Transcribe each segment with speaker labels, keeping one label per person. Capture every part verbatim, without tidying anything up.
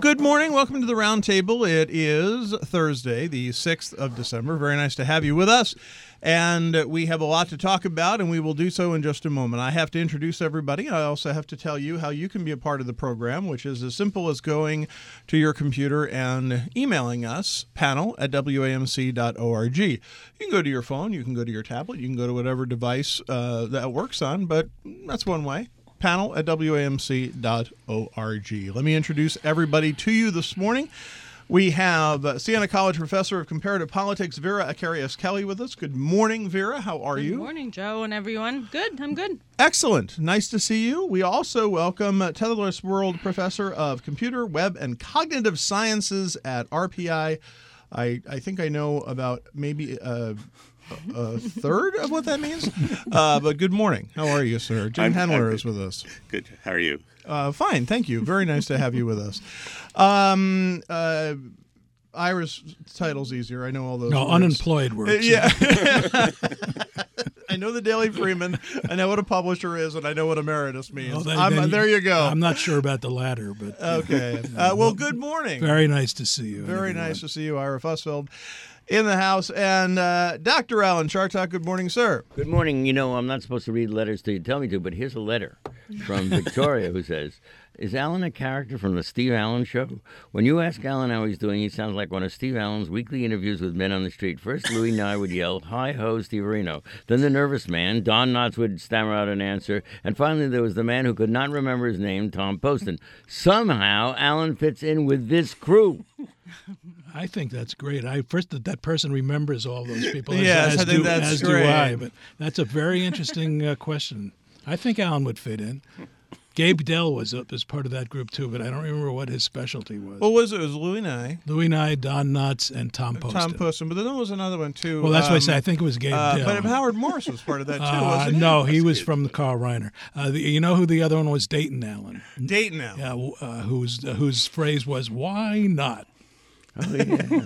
Speaker 1: good morning. Welcome to the Roundtable. It is Thursday, the sixth of December. Very nice to have you with us. And we have a lot to talk about, and we will do so in just a moment. I have to introduce everybody. I also have to tell you how you can be a part of the program, which is as simple as going to your computer and emailing us, panel at W A M C dot org. You can go to your phone, you can go to your tablet, you can go to whatever device uh, that works on, but that's one way. Panel at W A M C dot org. Let me introduce everybody to you this morning. We have uh, Siena College Professor of Comparative Politics, Vera Akarius-Kelly, with us. Good morning, Vera. How are
Speaker 2: good
Speaker 1: you?
Speaker 2: Good morning, Joe, and everyone. Good. I'm good.
Speaker 1: Excellent. Nice to see you. We also welcome uh, Tetherless World Professor of Computer, Web, and Cognitive Sciences at R P I. I, I think I know about maybe a, a third of what that means. Uh, but good morning. How are you, sir? Jim
Speaker 3: I'm,
Speaker 1: Handler
Speaker 3: I'm
Speaker 1: is with us.
Speaker 3: Good. How are you?
Speaker 1: Uh, fine, thank you. Very nice to have you with us. Um, uh, Ira's title's easier. I know all those
Speaker 4: No,
Speaker 1: words.
Speaker 4: unemployed works.
Speaker 1: Uh, yeah. I know the Daily Freeman. I know what a publisher is, and I know what emeritus means.
Speaker 4: Well, then-
Speaker 1: I'm,
Speaker 4: then
Speaker 1: there you go.
Speaker 4: I'm not sure about the latter, but
Speaker 1: Okay. Uh, well, good morning.
Speaker 4: very nice to see you.
Speaker 1: Very
Speaker 4: everyone.
Speaker 1: nice to see you, Ira Fussfeld, in the house. And uh, Doctor Alan Chartock, good morning, sir.
Speaker 5: Good morning. You know, I'm not supposed to read letters till you tell me to, but here's a letter from Victoria who says, is Alan a character from the Steve Allen Show? When you ask Alan how he's doing, he sounds like one of Steve Allen's weekly interviews with men on the street. First, Louis Nye would yell, hi-ho, Steve Reno. Then the nervous man, Don Knotts, would stammer out an answer. And finally, there was the man who could not remember his name, Tom Poston. Somehow, Alan fits in with this crew.
Speaker 4: I think that's great. I first that that person remembers all those people. As,
Speaker 1: Yes,
Speaker 4: as
Speaker 1: I think
Speaker 4: do,
Speaker 1: that's
Speaker 4: as
Speaker 1: great.
Speaker 4: do I. But that's a very interesting uh, question. I think Alan would fit in. Gabe Dell was up as part of that group too, but I don't remember what his specialty was.
Speaker 1: What was it? It was Louis Nye.
Speaker 4: Louis Nye, Don Knotts, and Tom Poston.
Speaker 1: Tom Poston, but then there was another one, too.
Speaker 4: Well, that's
Speaker 1: um,
Speaker 4: why I say I think it was Gabe
Speaker 1: uh,
Speaker 4: Dell.
Speaker 1: But Howard Morris was part of that, too,
Speaker 4: Uh,
Speaker 1: wasn't he?
Speaker 4: no, he was from the Carl Reiner. Uh, the, you know who the other one was? Dayton Allen.
Speaker 1: Dayton Allen.
Speaker 4: Yeah, uh, whose uh, whose phrase was "Why not?"
Speaker 5: Oh, yeah.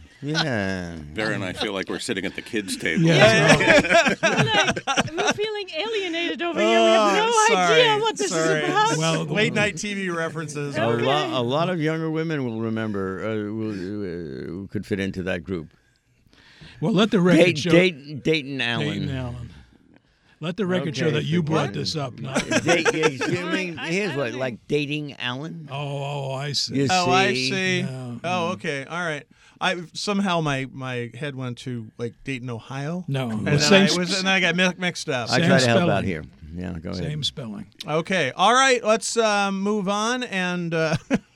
Speaker 5: Yeah.
Speaker 3: Vera and I feel like we're sitting at the kids' table.
Speaker 4: Yeah.
Speaker 2: We're, like, we're feeling alienated over here. We have no
Speaker 1: Oh, sorry,
Speaker 2: idea what this
Speaker 1: sorry.
Speaker 2: is about.
Speaker 4: Well,
Speaker 1: Late night T V references.
Speaker 5: A,
Speaker 2: Okay.
Speaker 5: lot, a lot of younger women will remember, uh, will, uh, who could fit into that group.
Speaker 4: Well, let the record
Speaker 5: Dayton,
Speaker 4: show.
Speaker 5: Dayton, Dayton Allen.
Speaker 4: Dayton Allen. Let the record
Speaker 5: Okay,
Speaker 4: show that you
Speaker 5: so
Speaker 4: brought
Speaker 5: what?
Speaker 4: this up. Not,
Speaker 5: Date, yeah, you mean,
Speaker 2: I- I
Speaker 5: here's
Speaker 2: don't
Speaker 5: what,
Speaker 2: think-
Speaker 5: like dating Allen?
Speaker 4: oh, oh, I see.
Speaker 5: You
Speaker 1: Oh, I
Speaker 5: see?
Speaker 1: see.
Speaker 4: No,
Speaker 1: Oh, okay. All right. I somehow my, my head went to like Dayton, Ohio.
Speaker 4: No,
Speaker 1: And
Speaker 4: the
Speaker 1: then,
Speaker 4: same,
Speaker 1: I was, and then I got mi- mixed up.
Speaker 5: I
Speaker 4: Same
Speaker 5: try to help
Speaker 4: spelling.
Speaker 5: out here. Yeah, go ahead.
Speaker 4: same spelling.
Speaker 1: Okay. All right. Let's um, move on and uh,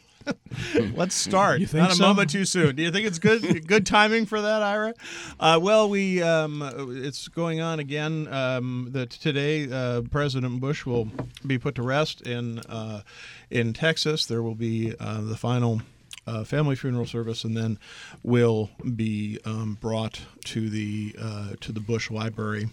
Speaker 1: let's start.
Speaker 4: You think
Speaker 1: Not a
Speaker 4: so?
Speaker 1: moment too soon. Do you think it's good good timing for that, Ira? Uh, well, we um, it's going on again. Um, that today uh, President Bush will be put to rest in uh, in Texas. There will be uh, the final uh, family funeral service, and then will be um, brought to the uh, to the Bush Library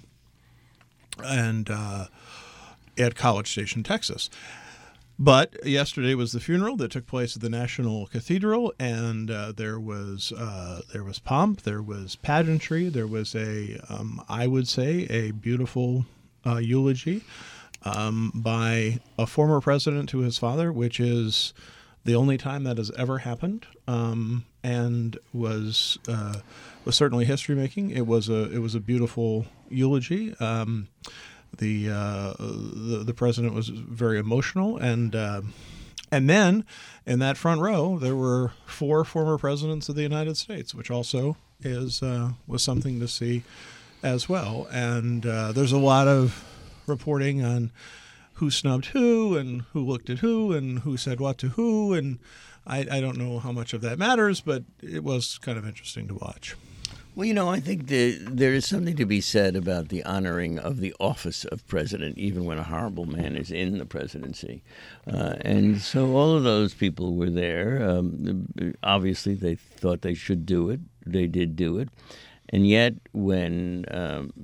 Speaker 1: and uh, at College Station, Texas. But yesterday was the funeral that took place at the National Cathedral, and uh, there was uh, there was pomp, there was pageantry, there was a um, I would say a beautiful uh, eulogy um, by a former president to his father, which is the only time that has ever happened, um, and was uh, was certainly history making. It was a it was a beautiful eulogy. Um, The, uh, the the president was very emotional, and uh, and then in that front row there were four former presidents of the United States, which also is uh, was something to see as well. And uh, there's a lot of reporting on who snubbed who and who looked at who and who said what to who, and I, I don't know how much of that matters, but it was kind of interesting to watch.
Speaker 5: Well, you know, I think the, there is something to be said about the honoring of the office of president, even when a horrible man is in the presidency. Uh, and so all of those people were there. Um, obviously, they thought they should do it. They did do it. And yet, when um,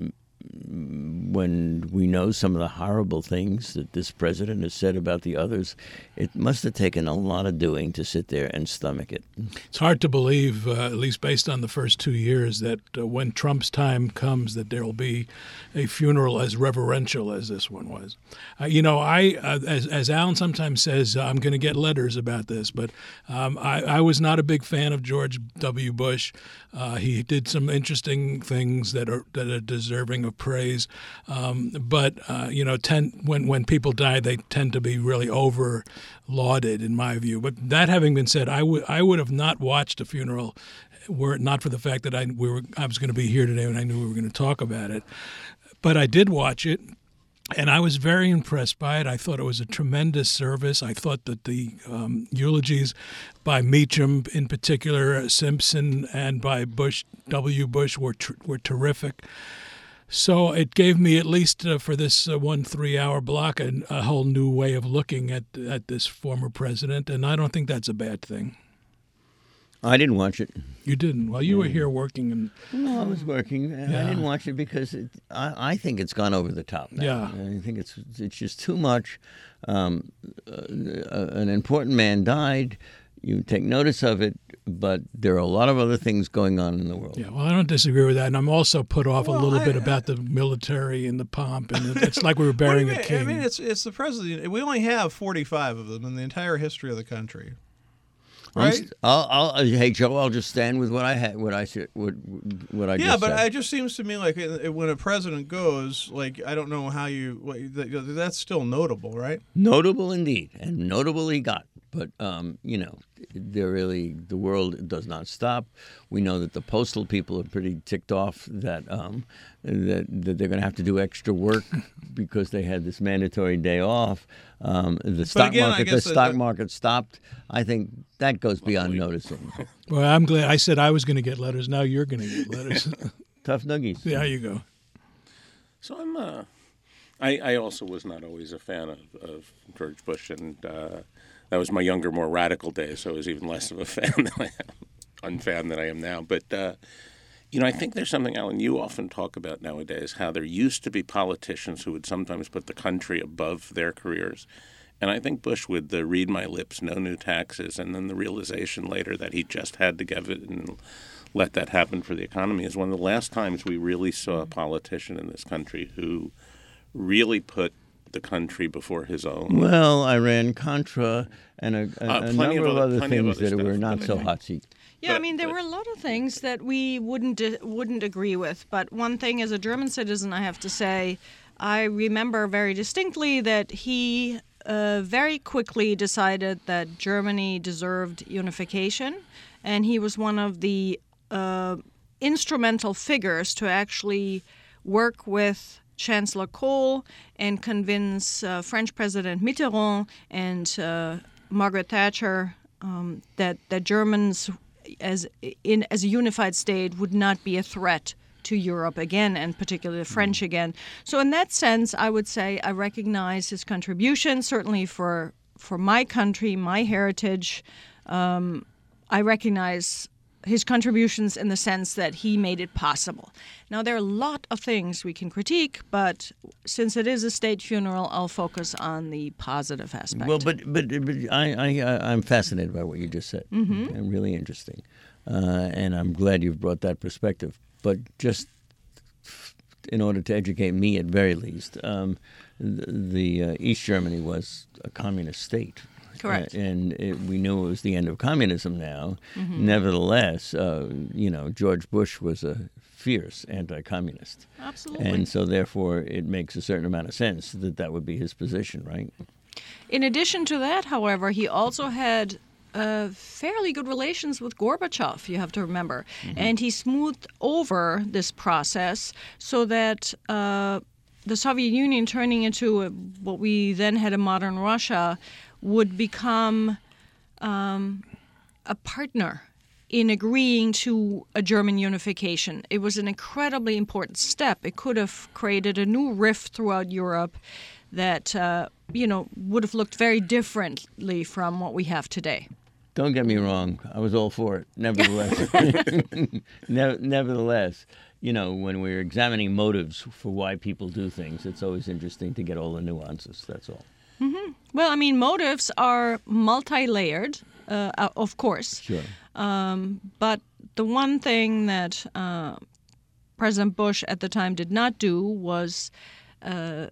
Speaker 5: when we know some of the horrible things that this president has said about the others, it must have taken a lot of doing to sit there and stomach it.
Speaker 4: It's hard to believe, uh, at least based on the first two years, that uh, when Trump's time comes, that there will be a funeral as reverential as this one was. Uh, you know, I, uh, as, as Alan sometimes says, uh, I'm going to get letters about this, but um, I, I was not a big fan of George W. Bush. Uh, he did some interesting things that are that are deserving of praise, um, but uh, you know, tend, when when people die, they tend to be really over lauded, in my view. But that having been said, I would I would have not watched a funeral were it not for the fact that I we were I was going to be here today and I knew we were going to talk about it. But I did watch it. And I was very impressed by it. I thought it was a tremendous service. I thought that the um, eulogies by Meacham, in particular, Simpson, and by Bush, W. Bush, were tr- were terrific. So it gave me, at least uh, for this uh, one three-hour block, a, a whole new way of looking at at this former president, and I don't think that's a bad thing.
Speaker 5: I didn't watch it.
Speaker 4: You didn't? Well, you were here working. And
Speaker 5: No, I was working. and I
Speaker 4: Yeah.
Speaker 5: didn't watch it because it, I, I think it's gone over the top now.
Speaker 4: Yeah.
Speaker 5: I think it's it's just too much. Um, uh, an important man died. You take notice of it, but there are a lot of other things going on in the world.
Speaker 4: Yeah, well, I don't disagree with that, and I'm also put off
Speaker 1: Well,
Speaker 4: a little
Speaker 1: I-
Speaker 4: bit about the military and the pomp, and it- it's like we were
Speaker 1: What do
Speaker 4: burying
Speaker 1: you
Speaker 4: a
Speaker 1: mean?
Speaker 4: king.
Speaker 1: I mean, it's it's the president. We only have forty-five of them in the entire history of the country.
Speaker 5: I'm
Speaker 1: Right?
Speaker 5: st- I'll, I'll, uh, hey Joe, I'll just stand with what I had, what I said, what, what I
Speaker 1: Yeah,
Speaker 5: just
Speaker 1: but
Speaker 5: said.
Speaker 1: it just seems to me like uh, when a president goes, like I don't know how you. What, that- that's still notable, right?
Speaker 5: Notable indeed, and notable he got. But um, you know, they're really the world does not stop. We know that the postal people are pretty ticked off that um, that, that they're going to have to do extra work because they had this mandatory day off. Um, the stock
Speaker 1: again, I
Speaker 5: market, the
Speaker 1: guess that-
Speaker 5: stock
Speaker 1: that-
Speaker 5: market stopped. I think that goes beyond noticing.
Speaker 4: Well, I'm glad. I said I was going to get letters. Now you're going to get letters.
Speaker 5: Tough nuggies.
Speaker 4: There you go.
Speaker 3: So I'm. Uh, I I also was not always a fan of, of George Bush, and uh, that was my younger, more radical days. So I was even less of a fan than I am, unfan than I am now. But uh, you know, I think there's something, Alan, you often talk about nowadays. How there used to be politicians who would sometimes put the country above their careers. And I think Bush, with the read my lips, no new taxes, and then the realization later that he just had to give it and let that happen for the economy, is one of the last times we really saw a politician in this country who really put the country before his own.
Speaker 5: Well, Iran Contra and a, a,
Speaker 3: Uh,
Speaker 5: a
Speaker 3: plenty
Speaker 5: number
Speaker 3: of
Speaker 5: of
Speaker 3: other-
Speaker 5: other
Speaker 3: plenty of
Speaker 5: things
Speaker 3: other
Speaker 5: that were
Speaker 3: stuff,
Speaker 5: not
Speaker 3: but I
Speaker 5: so
Speaker 3: think-
Speaker 5: hot seat.
Speaker 2: Yeah, I
Speaker 3: But-
Speaker 2: mean, there
Speaker 3: but-
Speaker 2: were a lot of things that we wouldn't wouldn't agree with. But one thing, as a German citizen, I have to say, I remember very distinctly that he uh, very quickly decided that Germany deserved unification, and he was one of the uh, instrumental figures to actually work with Chancellor Kohl and convince uh, French President Mitterrand and uh, Margaret Thatcher um, that that Germans, as in as a unified state, would not be a threat to Europe again, and particularly the French again. So in that sense, I would say I recognize his contribution, certainly for for my country, my heritage. Um, I recognize his contributions in the sense that he made it possible. Now, there are a lot of things we can critique, but since it is a state funeral, I'll focus on the positive aspect.
Speaker 5: Well, but but, but I, I I- I'm fascinated by what you just said.
Speaker 2: Mm-hmm.
Speaker 5: And really interesting, uh, and I'm glad you've brought that perspective. But just in order to educate me, at very least, um, the, the uh, East Germany was a communist state.
Speaker 2: Correct.
Speaker 5: Uh, and it, we knew it was the end of communism now.
Speaker 2: Mm-hmm.
Speaker 5: Nevertheless, uh, you know, George Bush was a fierce anti-communist.
Speaker 2: Absolutely.
Speaker 5: And so, therefore, it makes a certain amount of sense that that would be his position, right?
Speaker 2: In addition to that, however, he also had uh, fairly good relations with Gorbachev, you have to remember. And he smoothed over this process so that uh, the Soviet Union turning into a, what we then had a modern Russia would become um, a partner in agreeing to a German unification. It was an incredibly important step. It could have created a new rift throughout Europe that, uh, you know, would have looked very differently from what we have today.
Speaker 5: Don't get me wrong. I was all for it. Nevertheless, ne- nevertheless, you know, when we're examining motives for why people do things, it's always interesting to get all the nuances. That's all.
Speaker 2: Mm-hmm. Well, I mean, motives are multi-layered, uh, of course.
Speaker 5: Sure.
Speaker 2: Um, but the one thing that uh, President Bush at the time did not do was uh,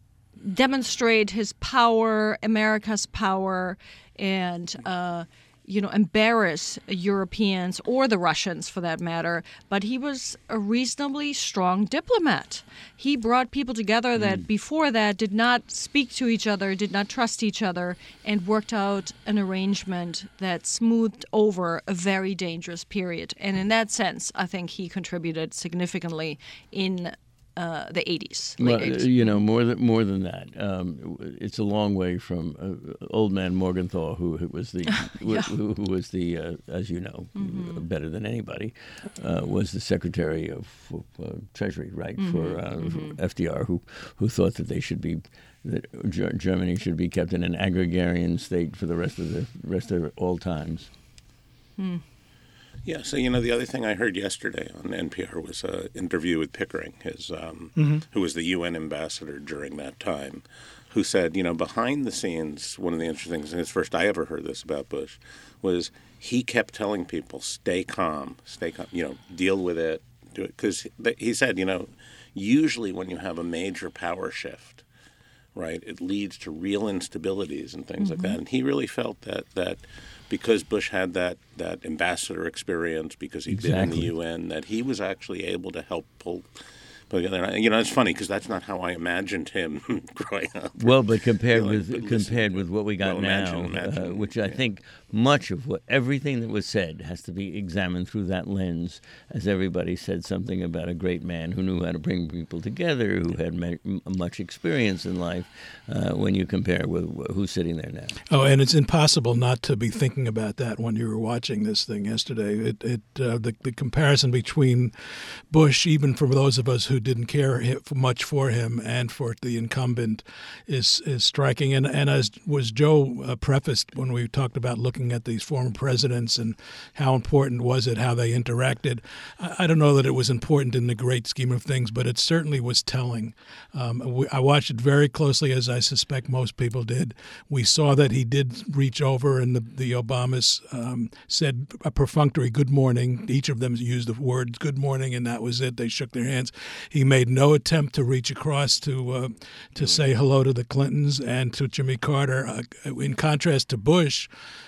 Speaker 2: demonstrate his power, America's power, and uh, you know, embarrass Europeans or the Russians for that matter. But he was a reasonably strong diplomat. He brought people together that before that did not speak to each other, did not trust each other, and worked out an arrangement that smoothed over a very dangerous period. And in that sense, I think he contributed significantly in Uh, the eighties, late
Speaker 5: Well,
Speaker 2: eighties.
Speaker 5: you know, more than more than that. Um, it's a long way from uh, old man Morgenthau, who, who was the
Speaker 2: Yeah.
Speaker 5: who, who was the uh, as you know
Speaker 2: Mm-hmm.
Speaker 5: better than anybody, uh, was the Secretary of uh, Treasury, right,
Speaker 2: Mm-hmm.
Speaker 5: for uh, F D R, who who thought that they should be that Ger- Germany should be kept in an agrarian state for the rest of the rest of all times.
Speaker 2: Hmm.
Speaker 3: Yeah, so, you know, the other thing I heard yesterday on N P R was an interview with Pickering, his, um, who was the U N ambassador during that time, who said, you know, behind the scenes, one of the interesting things, and it's first I ever heard this about Bush, was he kept telling people, stay calm, stay calm, you know, deal with it, do it. Because he said, you know, usually when you have a major power shift, right, it leads to real instabilities and things like that. And he really felt that that because Bush had that, that ambassador experience, because he'd been in the
Speaker 5: Exactly.
Speaker 3: U N, that he was actually able to help pull, pull together. And, you know, it's funny because that's not how I imagined him growing up.
Speaker 5: Well, but compared
Speaker 3: Feeling-
Speaker 5: with
Speaker 3: but listen,
Speaker 5: compared with what we got
Speaker 3: well,
Speaker 5: now,
Speaker 3: imagine- imagine,
Speaker 5: uh, which I
Speaker 3: yeah.
Speaker 5: think much of what everything that was said has to be examined through that lens, as everybody said something about a great man who knew how to bring people together, who had ma- m- much experience in life. Uh, when you compare with wh- who's sitting there now,
Speaker 4: Oh, and it's impossible not to be thinking about that when you were watching this thing yesterday. It, it uh, the, the comparison between Bush, even for those of us who didn't care hi- much for him, and for the incumbent, is is striking. And and as was Joe uh, prefaced when we talked about looking at these former presidents and how important was it, how they interacted. I, I don't know that it was important in the great scheme of things, but it certainly was telling. Um, we, I watched it very closely, as I suspect most people did. We saw that he did reach over, and the, the Obamas um, said a perfunctory good morning. Each of them used the words good morning, and that was it. They shook their hands. He made no attempt to reach across to uh, to say hello to the Clintons and to Jimmy Carter. Uh, in contrast to Bush,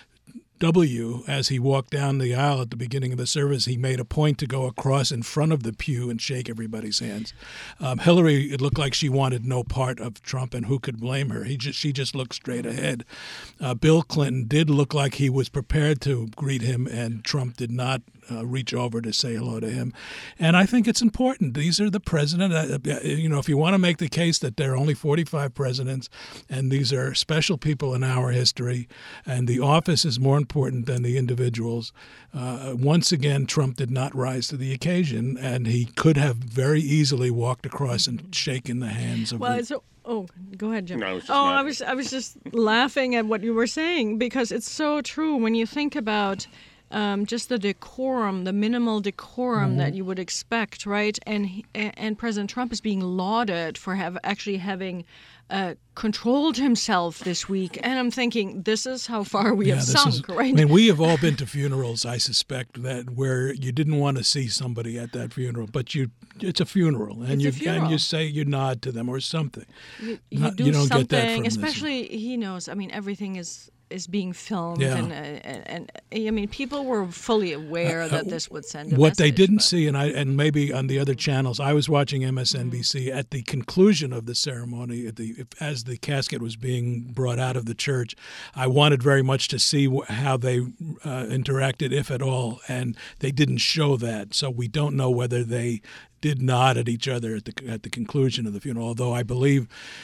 Speaker 4: W, as he walked down the aisle at the beginning of the service, he made a point to go across in front of the pew and shake everybody's hands. Um, Hillary, it looked like she wanted no part of Trump, and who could blame her? He just, she just looked straight ahead. Uh, Bill Clinton did look like he was prepared to greet him, and Trump did not uh, reach over to say hello to him. And I think it's important. These are the president. Uh, you know, if you want to make the case that there are only forty-five presidents, and these are special people in our history, and the office is more important than the individuals. Uh, once again, Trump did not rise to the occasion, and he could have very easily walked across and shaken the hands of
Speaker 2: Well,
Speaker 4: the
Speaker 2: it's so, oh, go ahead, Jim.
Speaker 3: No, I was just
Speaker 2: oh, I
Speaker 3: laughing.
Speaker 2: was I was just laughing at what you were saying, because it's so true when you think about um, just the decorum, the minimal decorum
Speaker 4: Mm-hmm.
Speaker 2: that you would expect, right? And he- and President Trump is being lauded for have actually having uh, controlled himself this week, and I'm thinking, this is how far we have
Speaker 4: this
Speaker 2: sunk,
Speaker 4: is-
Speaker 2: right?
Speaker 4: I mean, we have all been to funerals, I suspect, that where you didn't want to see somebody at that funeral, but you it's a funeral, and
Speaker 2: It's a
Speaker 4: you
Speaker 2: funeral.
Speaker 4: and you say you nod to them or something.
Speaker 2: you, you
Speaker 4: Not-
Speaker 2: do
Speaker 4: you don't
Speaker 2: something,
Speaker 4: get that from this.
Speaker 2: especially he knows. I mean, everything is is being filmed,
Speaker 4: Yeah.
Speaker 2: and, uh, and and I mean, people were fully aware that this would send a
Speaker 4: What they
Speaker 2: message,
Speaker 4: didn't
Speaker 2: but-
Speaker 4: see, and I and maybe on the other channels, I was watching M S N B C
Speaker 2: Mm-hmm.
Speaker 4: at the conclusion of the ceremony, at the as the casket was being brought out of the church. I wanted very much to see wh- how they uh, interacted, if at all, and they didn't show that. So we don't know whether they did nod at each other at the at the conclusion of the funeral. Although I believe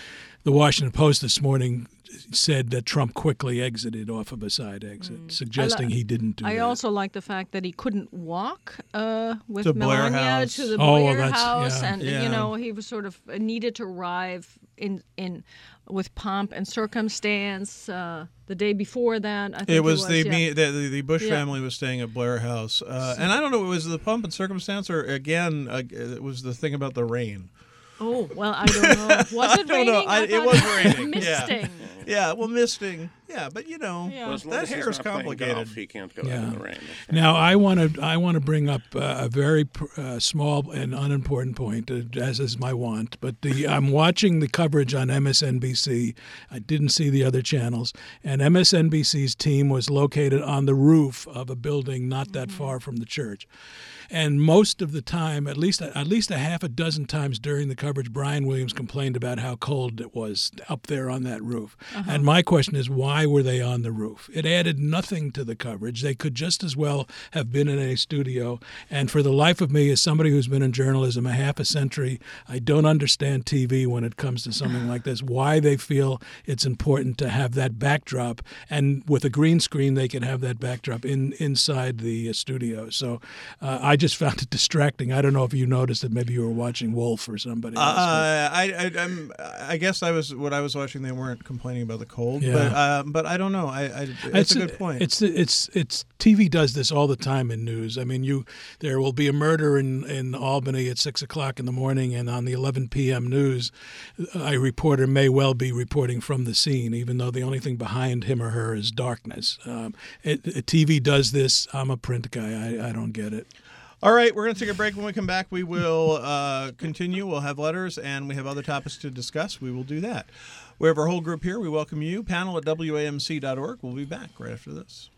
Speaker 4: the Washington Post this morning said that Trump quickly exited off of a side exit, mm. suggesting
Speaker 2: li-
Speaker 4: he didn't do
Speaker 2: I
Speaker 4: that.
Speaker 2: I also like the fact that he couldn't walk uh, with
Speaker 1: To Blair
Speaker 2: Melania
Speaker 1: House.
Speaker 2: to the
Speaker 4: Oh,
Speaker 2: Blair
Speaker 4: that's-
Speaker 2: House,
Speaker 4: yeah.
Speaker 2: and
Speaker 1: Yeah.
Speaker 2: you know he was sort of needed to arrive in in with pomp and circumstance uh, the day before that. I think
Speaker 1: It was,
Speaker 2: it was
Speaker 1: the,
Speaker 2: yeah.
Speaker 1: me, the the the Bush
Speaker 2: Yeah.
Speaker 1: family was staying at Blair House, uh, and I don't know. It was the pomp and circumstance, or again, uh, it was the thing about the rain.
Speaker 2: Oh well, I don't know. Was it
Speaker 1: don't know.
Speaker 2: raining?
Speaker 1: I- it
Speaker 2: thought
Speaker 1: was raining, yeah.
Speaker 2: Misting.
Speaker 1: Yeah, well, misting. Yeah, but you know,
Speaker 2: Yeah.
Speaker 3: Well, as long
Speaker 1: that
Speaker 3: as he's
Speaker 1: hair is
Speaker 3: not playing
Speaker 1: complicated.
Speaker 3: golf, he can't go
Speaker 4: Yeah.
Speaker 3: out in the rain.
Speaker 4: Now, I want to I want to bring up uh, a very uh, small and unimportant point, uh, as is my wont. But the I'm watching the coverage on M S N B C. I didn't see the other channels, and M S N B C's team was located on the roof of a building not that far from the church. And most of the time, at least at least a half a dozen times during the coverage, Brian Williams complained about how cold it was up there on that roof. Uh-huh. And my question is, why were they on the roof? It added nothing to the coverage. They could just as well have been in a studio. And for the life of me, as somebody who's been in journalism a half a century, I don't understand T V when it comes to something like this, why they feel it's important to have that backdrop. And with a green screen, they can have that backdrop in inside the uh, studio. So uh, I just found it distracting. I don't know if you noticed it. Maybe you were watching Wolf or somebody else.
Speaker 1: Uh, I, I, I'm, I guess I was what I was watching. They weren't complaining about the cold,
Speaker 4: Yeah.
Speaker 1: but uh, but I don't know. I, I it's, a good point.
Speaker 4: It's it's it's T V does this all the time in news. I mean, you there will be a murder in, in Albany at six o'clock in the morning, and on the eleven p.m. news, a reporter may well be reporting from the scene, even though the only thing behind him or her is darkness. Um, it, it, T V does this. I'm a print guy. I, I don't get it.
Speaker 1: All right, we're going to take a break. When we come back, we will uh, continue. We'll have letters, and we have other topics to discuss. We will do that. We have our whole group here. We welcome you. Panel at W A M C dot org. We'll be back right after this.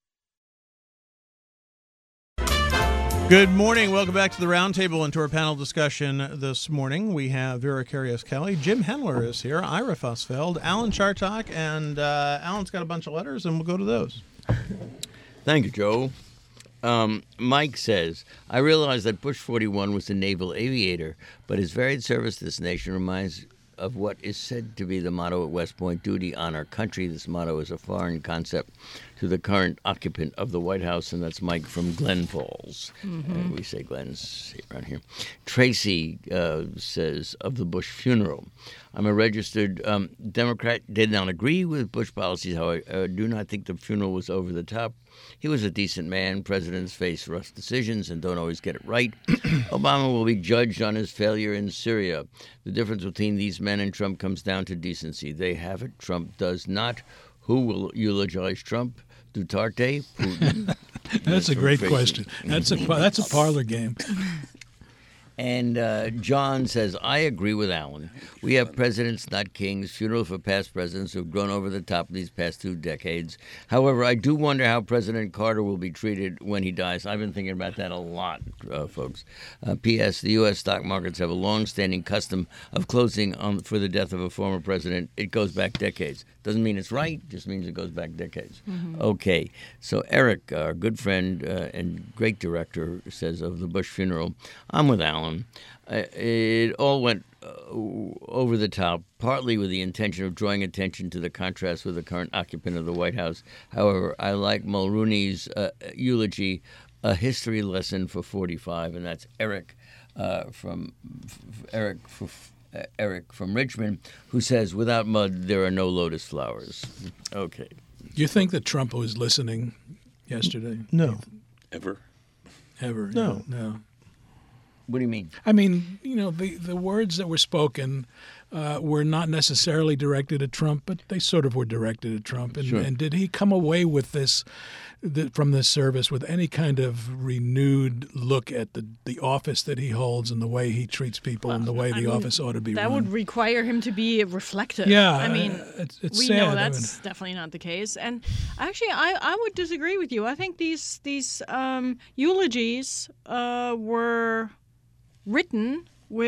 Speaker 1: Good morning. Welcome back to the Roundtable and to our panel discussion this morning. We have Vera Karius-Kelly. Jim Hendler is here. Ira Fussfeld. Alan Chartok. And uh, Alan's got a bunch of letters, and we'll go to those.
Speaker 5: Thank you, Joe. Um, Mike says, I realize that Bush forty-one was a naval aviator, but his varied service to this nation reminds of what is said to be the motto at West Point, duty, honor, country. This motto is a foreign concept to the current occupant of the White House, and that's Mike from Glen Falls. Mm-hmm. Uh, we say Glens around here. Tracy uh, says, of the Bush funeral, I'm a registered um, Democrat, did not agree with Bush policies, however, I uh, do not think the funeral was over the top. He was a decent man. Presidents face rough decisions and don't always get it right. Obama will be judged on his failure in Syria. The difference between these men and Trump comes down to decency. They have it. Trump does not. Who will eulogize Trump? Duterte? Putin?
Speaker 4: That's a great question. That's a that's a parlor game.
Speaker 5: And uh, John says, I agree with Alan. We have presidents, not kings, funeral for past presidents who have grown over the top these past two decades. However, I do wonder how President Carter will be treated when he dies. I've been thinking about that a lot, uh, folks. Uh, P S. The U S stock markets have a long-standing custom of closing on, for the death of a former president. It goes back decades. Doesn't mean it's right, just means it goes back decades. Mm-hmm. Okay, so Eric, our good friend uh, and great director, says of the Bush funeral, I'm with Alan. Uh, it all went uh, over the top, partly with the intention of drawing attention to the contrast with the current occupant of the White House. However, I like Mulrooney's uh, eulogy, a history lesson for forty-five, and that's Eric uh, from f- Eric f- uh, Eric from Richmond, who says, without mud, there are no lotus flowers. Okay.
Speaker 4: Do you think that Trump was listening yesterday?
Speaker 1: No.
Speaker 3: Ever?
Speaker 4: Ever?
Speaker 1: No.
Speaker 4: No.
Speaker 5: What do you mean?
Speaker 4: I mean, you know, the, the words that were spoken uh, were not necessarily directed at Trump, but they sort of were directed at Trump. And,
Speaker 5: Sure.
Speaker 4: and did he come away with this, the, from this service, with any kind of renewed look at the, the office that he holds and the way he treats people
Speaker 2: Well,
Speaker 4: and the way
Speaker 2: I
Speaker 4: the
Speaker 2: mean,
Speaker 4: office ought to be
Speaker 2: That
Speaker 4: run?
Speaker 2: would require him to be reflective.
Speaker 4: Yeah,
Speaker 2: I mean,
Speaker 4: uh, it's, it's
Speaker 2: we
Speaker 4: sad.
Speaker 2: know
Speaker 4: I
Speaker 2: that's
Speaker 4: mean-
Speaker 2: definitely not the case. And actually, I, I would disagree with you. I think these these um, eulogies uh, were written with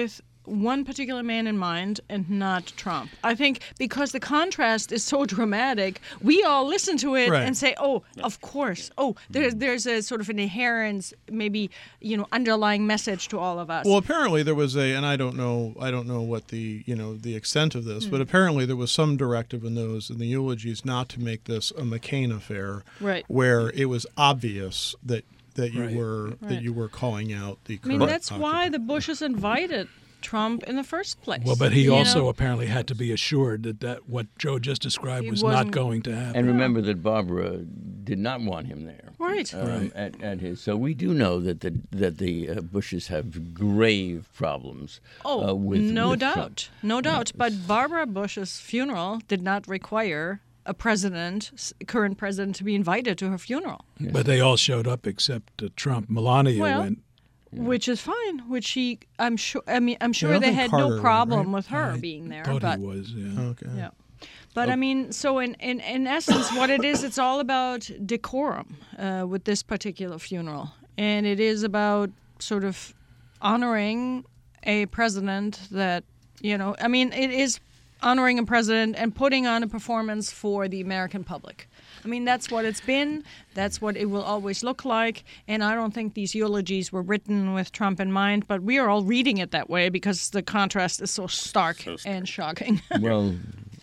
Speaker 2: one particular man in mind and not Trump. I think because the contrast is so dramatic, we all listen to it
Speaker 1: Right.
Speaker 2: and say, "Oh, of course. Oh, there's there's a sort of an inherent, maybe you know, underlying message to all of us."
Speaker 1: Well, apparently there was a, and I don't know, I don't know what the, you know, the extent of
Speaker 2: Hmm.
Speaker 1: this, but apparently there was some directive in those in the eulogies not to make this a McCain affair,
Speaker 2: Right.
Speaker 1: where it was obvious that that you
Speaker 4: Right.
Speaker 1: were
Speaker 2: Right.
Speaker 1: that you were calling out the.
Speaker 2: I mean,
Speaker 1: current
Speaker 2: that's why the Bushes invited Trump in the first place.
Speaker 4: Well, but he
Speaker 2: you
Speaker 4: also
Speaker 2: know?
Speaker 4: apparently had to be assured that, that what Joe just described
Speaker 2: He
Speaker 4: was not
Speaker 2: wasn't-
Speaker 4: going to happen.
Speaker 5: And remember that Barbara did not want him there.
Speaker 2: Right.
Speaker 5: Um,
Speaker 4: Right.
Speaker 5: At, at his, so we do know that the that the uh, Bushes have grave problems.
Speaker 2: Oh,
Speaker 5: uh, with,
Speaker 2: no
Speaker 5: with
Speaker 2: doubt,
Speaker 5: Trump.
Speaker 2: no doubt. But Barbara Bush's funeral did not require a president, s- current president, to be invited to her funeral,
Speaker 4: But they all showed up except uh, Trump. Melania
Speaker 2: Well,
Speaker 4: went.
Speaker 2: which is fine. Which she, I'm sure. I mean, I'm sure
Speaker 1: don't
Speaker 2: they
Speaker 1: think
Speaker 2: had
Speaker 1: Carter
Speaker 2: no
Speaker 1: went,
Speaker 2: problem
Speaker 1: right?
Speaker 2: with her
Speaker 4: I
Speaker 2: being there.
Speaker 4: Thought
Speaker 2: But
Speaker 4: he was, yeah.
Speaker 1: Okay.
Speaker 2: yeah. But I mean, so in, in, in essence, what it is, it's all about decorum uh, with this particular funeral. And it is about sort of honoring a president that, you know, I mean, it is honoring a president and putting on a performance for the American public. I mean, that's what it's been. That's what it will always look like. And I don't think these eulogies were written with Trump in mind, but we are all reading it that way because the contrast is so stark,
Speaker 3: So stark.
Speaker 2: and shocking.
Speaker 5: Well,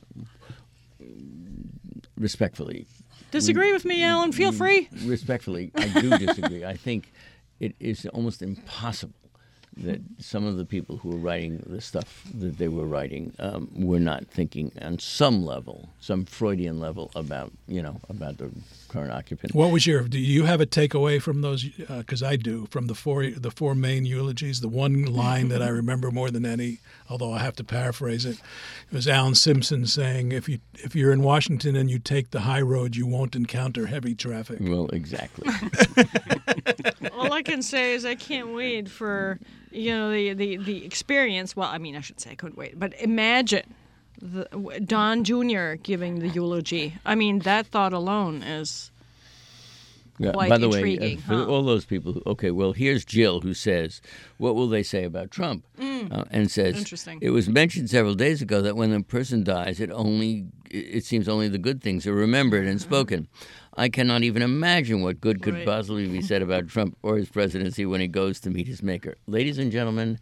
Speaker 5: respectfully,
Speaker 2: Disagree with me, Alan? Feel free.
Speaker 5: respectfully, I do disagree. I think it is almost impossible that some of the people who were writing the stuff that they were writing um, were not thinking on some level, some Freudian level about, you know, about the current occupant.
Speaker 4: What was your? Do you have a takeaway from those? Because I do. From the four, the four main eulogies, the one line that I remember more than any, although I have to paraphrase it, it was Alan Simpson saying, "If you if you're in Washington and you take the high road, you won't encounter heavy traffic."
Speaker 5: Well, exactly.
Speaker 2: All I can say is I can't wait for, you know, the, the, the experience. Well, I mean, I should say I couldn't wait, but imagine the, Don Junior giving the eulogy. I mean, that thought alone is
Speaker 5: Yeah,
Speaker 2: quite
Speaker 5: by the way,
Speaker 2: intriguing,
Speaker 5: uh, for
Speaker 2: huh?
Speaker 5: all those people, who, okay, well, here's Jill who says, what will they say about Trump? Uh, and says,
Speaker 2: Mm. Interesting.
Speaker 5: it was mentioned several days ago that when a person dies, it only it seems only the good things are remembered and spoken. I cannot even imagine what good could
Speaker 2: Right.
Speaker 5: possibly be said about Trump or his presidency when he goes to meet his maker. Ladies and gentlemen,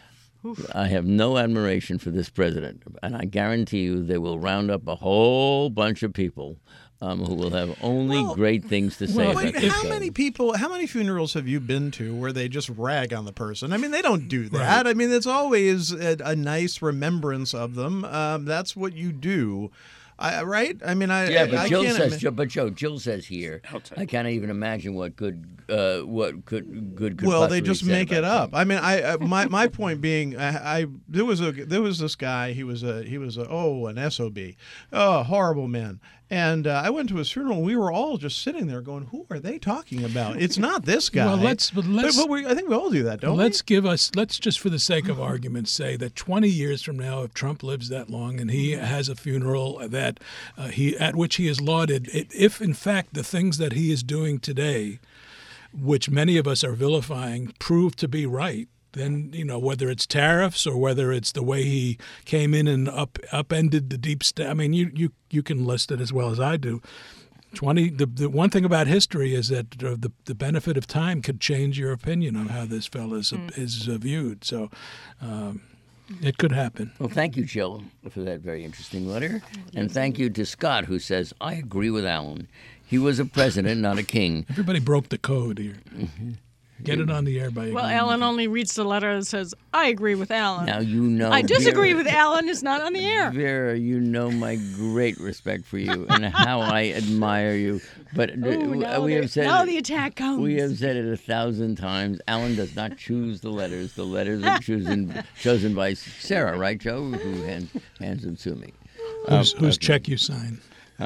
Speaker 5: I have no admiration for this president, and I guarantee you they will round up a whole bunch of people um, who will have only
Speaker 1: Well,
Speaker 5: great things to say
Speaker 4: well,
Speaker 5: about
Speaker 1: Wait,
Speaker 5: this
Speaker 1: how
Speaker 5: guy.
Speaker 1: many people, how many funerals have you been to where they just rag on the person? I mean, they don't do that. I mean, it's always a, a nice remembrance of them. Um, that's what you do, I, right? I mean, I
Speaker 5: Yeah, but
Speaker 1: I
Speaker 5: Jill
Speaker 1: can't
Speaker 5: says,
Speaker 1: ima-
Speaker 5: Joe, but Joe, Jill says here,
Speaker 3: I'll tell
Speaker 5: I
Speaker 3: you.
Speaker 5: can't even imagine what good, uh, what could good could
Speaker 1: well,
Speaker 5: possibly
Speaker 1: they just
Speaker 5: be said
Speaker 1: make it
Speaker 5: about
Speaker 1: up. I mean, I, I my my point being, I, I there was a there was this guy. He was a he was a oh an S O B, oh horrible man. And uh, I went to his funeral. And we were all just sitting there going, "Who are they talking about? It's not this guy."
Speaker 4: Well, let's- but let's-
Speaker 1: but we, I think we all do that, don't
Speaker 4: Let's give us, let's just for the sake of argument say that twenty years from now, if Trump lives that long and he has a funeral that uh, he at which he is lauded, it, if in fact the things that he is doing today, which many of us are vilifying, prove to be right, then, you know, whether it's tariffs or whether it's the way he came in and up upended the deep state, I mean, you, you, you can list it as well as I do. twenty the, the one thing about history is that uh, the the benefit of time could change your opinion on how this fellow is, is uh, viewed. So um, it could happen.
Speaker 5: Well, thank you, Jill, for that very interesting letter. And thank you to Scott, who says, I agree with Alan. He was a president, not a king.
Speaker 4: Everybody broke the code here. Get it on the air by
Speaker 2: Well,
Speaker 4: agreement.
Speaker 2: Alan only reads the letter that says, I agree with Alan.
Speaker 5: Now, you know.
Speaker 2: I disagree
Speaker 5: Vera,
Speaker 2: with Alan. It's not on the air.
Speaker 5: Vera, you know my great respect for you and how I admire you. But uh,
Speaker 2: Ooh, now,
Speaker 5: we
Speaker 2: the,
Speaker 5: have said
Speaker 2: now
Speaker 5: it-
Speaker 2: the attack comes.
Speaker 5: We have said it a thousand times. Alan does not choose the letters. The letters are chosen chosen by Sarah, right, Joe, who hand, hands them to me.
Speaker 4: whose,
Speaker 5: Um,
Speaker 4: whose
Speaker 5: okay.
Speaker 4: check you sign.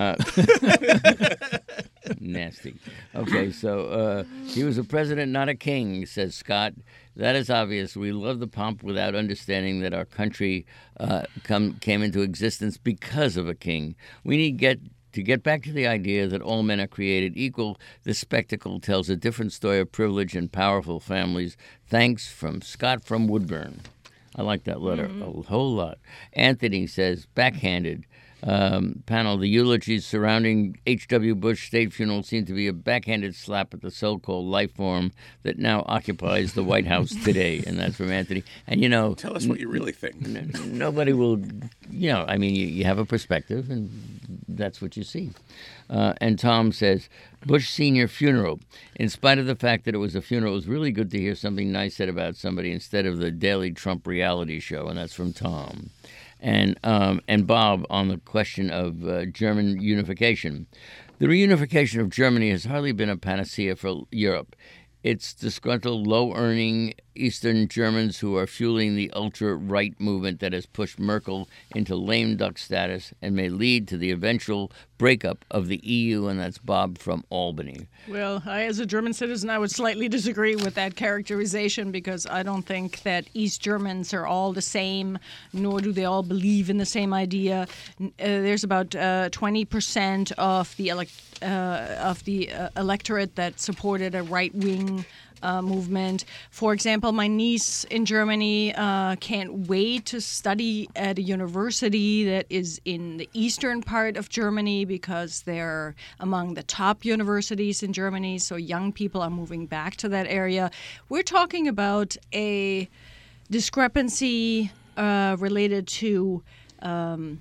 Speaker 5: Nasty. Okay, so uh, he was a president, not a king, says Scott. That is obvious. We love the pomp without understanding that our country uh, come came into existence because of a king. We need get to get back to the idea that all men are created equal. This spectacle tells a different story of privilege and powerful families. Thanks from Scott from Woodburn. I like that letter a whole lot. Anthony says, backhanded. Um, panel, the eulogies surrounding H W. Bush state funeral seem to be a backhanded slap at the so-called life form that now occupies the White House today. And that's from Anthony. And, you know...
Speaker 3: Tell us what you really think.
Speaker 5: N- nobody will... You know, I mean, you, you have a perspective, and that's what you see. Uh, and Tom says, Bush Senior funeral. In spite of the fact that it was a funeral, it was really good to hear something nice said about somebody instead of the daily Trump reality show. And that's from Tom. And um, and Bob on the question of uh, German unification. The reunification of Germany has hardly been a panacea for Europe. It's disgruntled, low-earning Eastern Germans who are fueling the ultra-right movement that has pushed Merkel into lame duck status and may lead to the eventual breakup of the E U, and that's Bob from Albany.
Speaker 2: Well, I, as a German citizen, I would slightly disagree with that characterization because I don't think that East Germans are all the same, nor do they all believe in the same idea. Uh, there's about uh, twenty percent of the elect, uh, of the uh, electorate that supported a right-wing Uh, movement. For example, my niece in Germany uh, can't wait to study at a university that is in the eastern part of Germany because they're among the top universities in Germany, so young people are moving back to that area. We're talking about a discrepancy uh, related to um,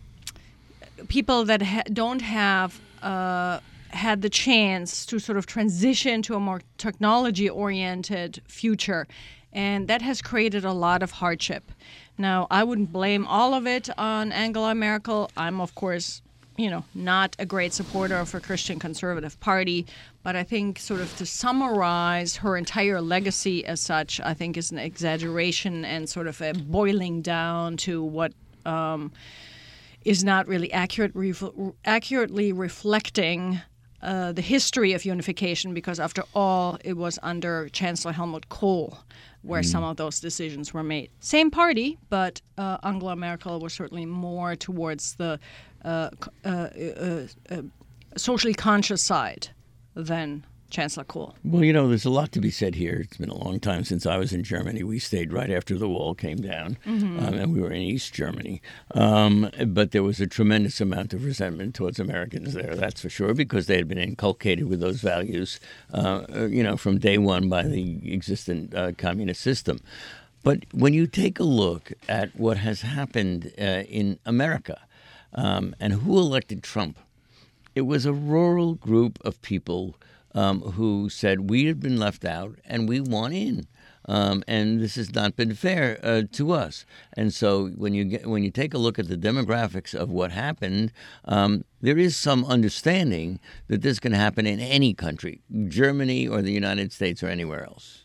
Speaker 2: people that ha- don't have uh, had the chance to sort of transition to a more technology-oriented future. And that has created a lot of hardship. Now, I wouldn't blame all of it on Angela Merkel. I'm, of course, you know, not a great supporter of a Christian conservative party. But I think sort of to summarize her entire legacy as such, I think is an exaggeration and sort of a boiling down to what um, is not really accurate, ref- accurately reflecting Uh, the history of unification, because after all, it was under Chancellor Helmut Kohl where mm. some of those decisions were made. Same party, but uh, Angela Merkel was certainly more towards the uh, uh, uh, uh, socially conscious side than Chancellor Kohl.
Speaker 5: Well, you know, there's a lot to be said here. It's been a long time since I was in Germany. We stayed right after the wall came down, mm-hmm. um, and we were in East Germany. Um, but there was a tremendous amount of resentment towards Americans there, that's for sure, because they had been inculcated with those values, uh, you know, from day one by the existent uh, communist system. But when you take a look at what has happened uh, in America um, and who elected Trump, it was a rural group of people Um, who said we have been left out and we want in, um, and this has not been fair uh, to us. And so when you get when you take a look at the demographics of what happened, um, there is some understanding that this can happen in any country, Germany or the United States or anywhere else.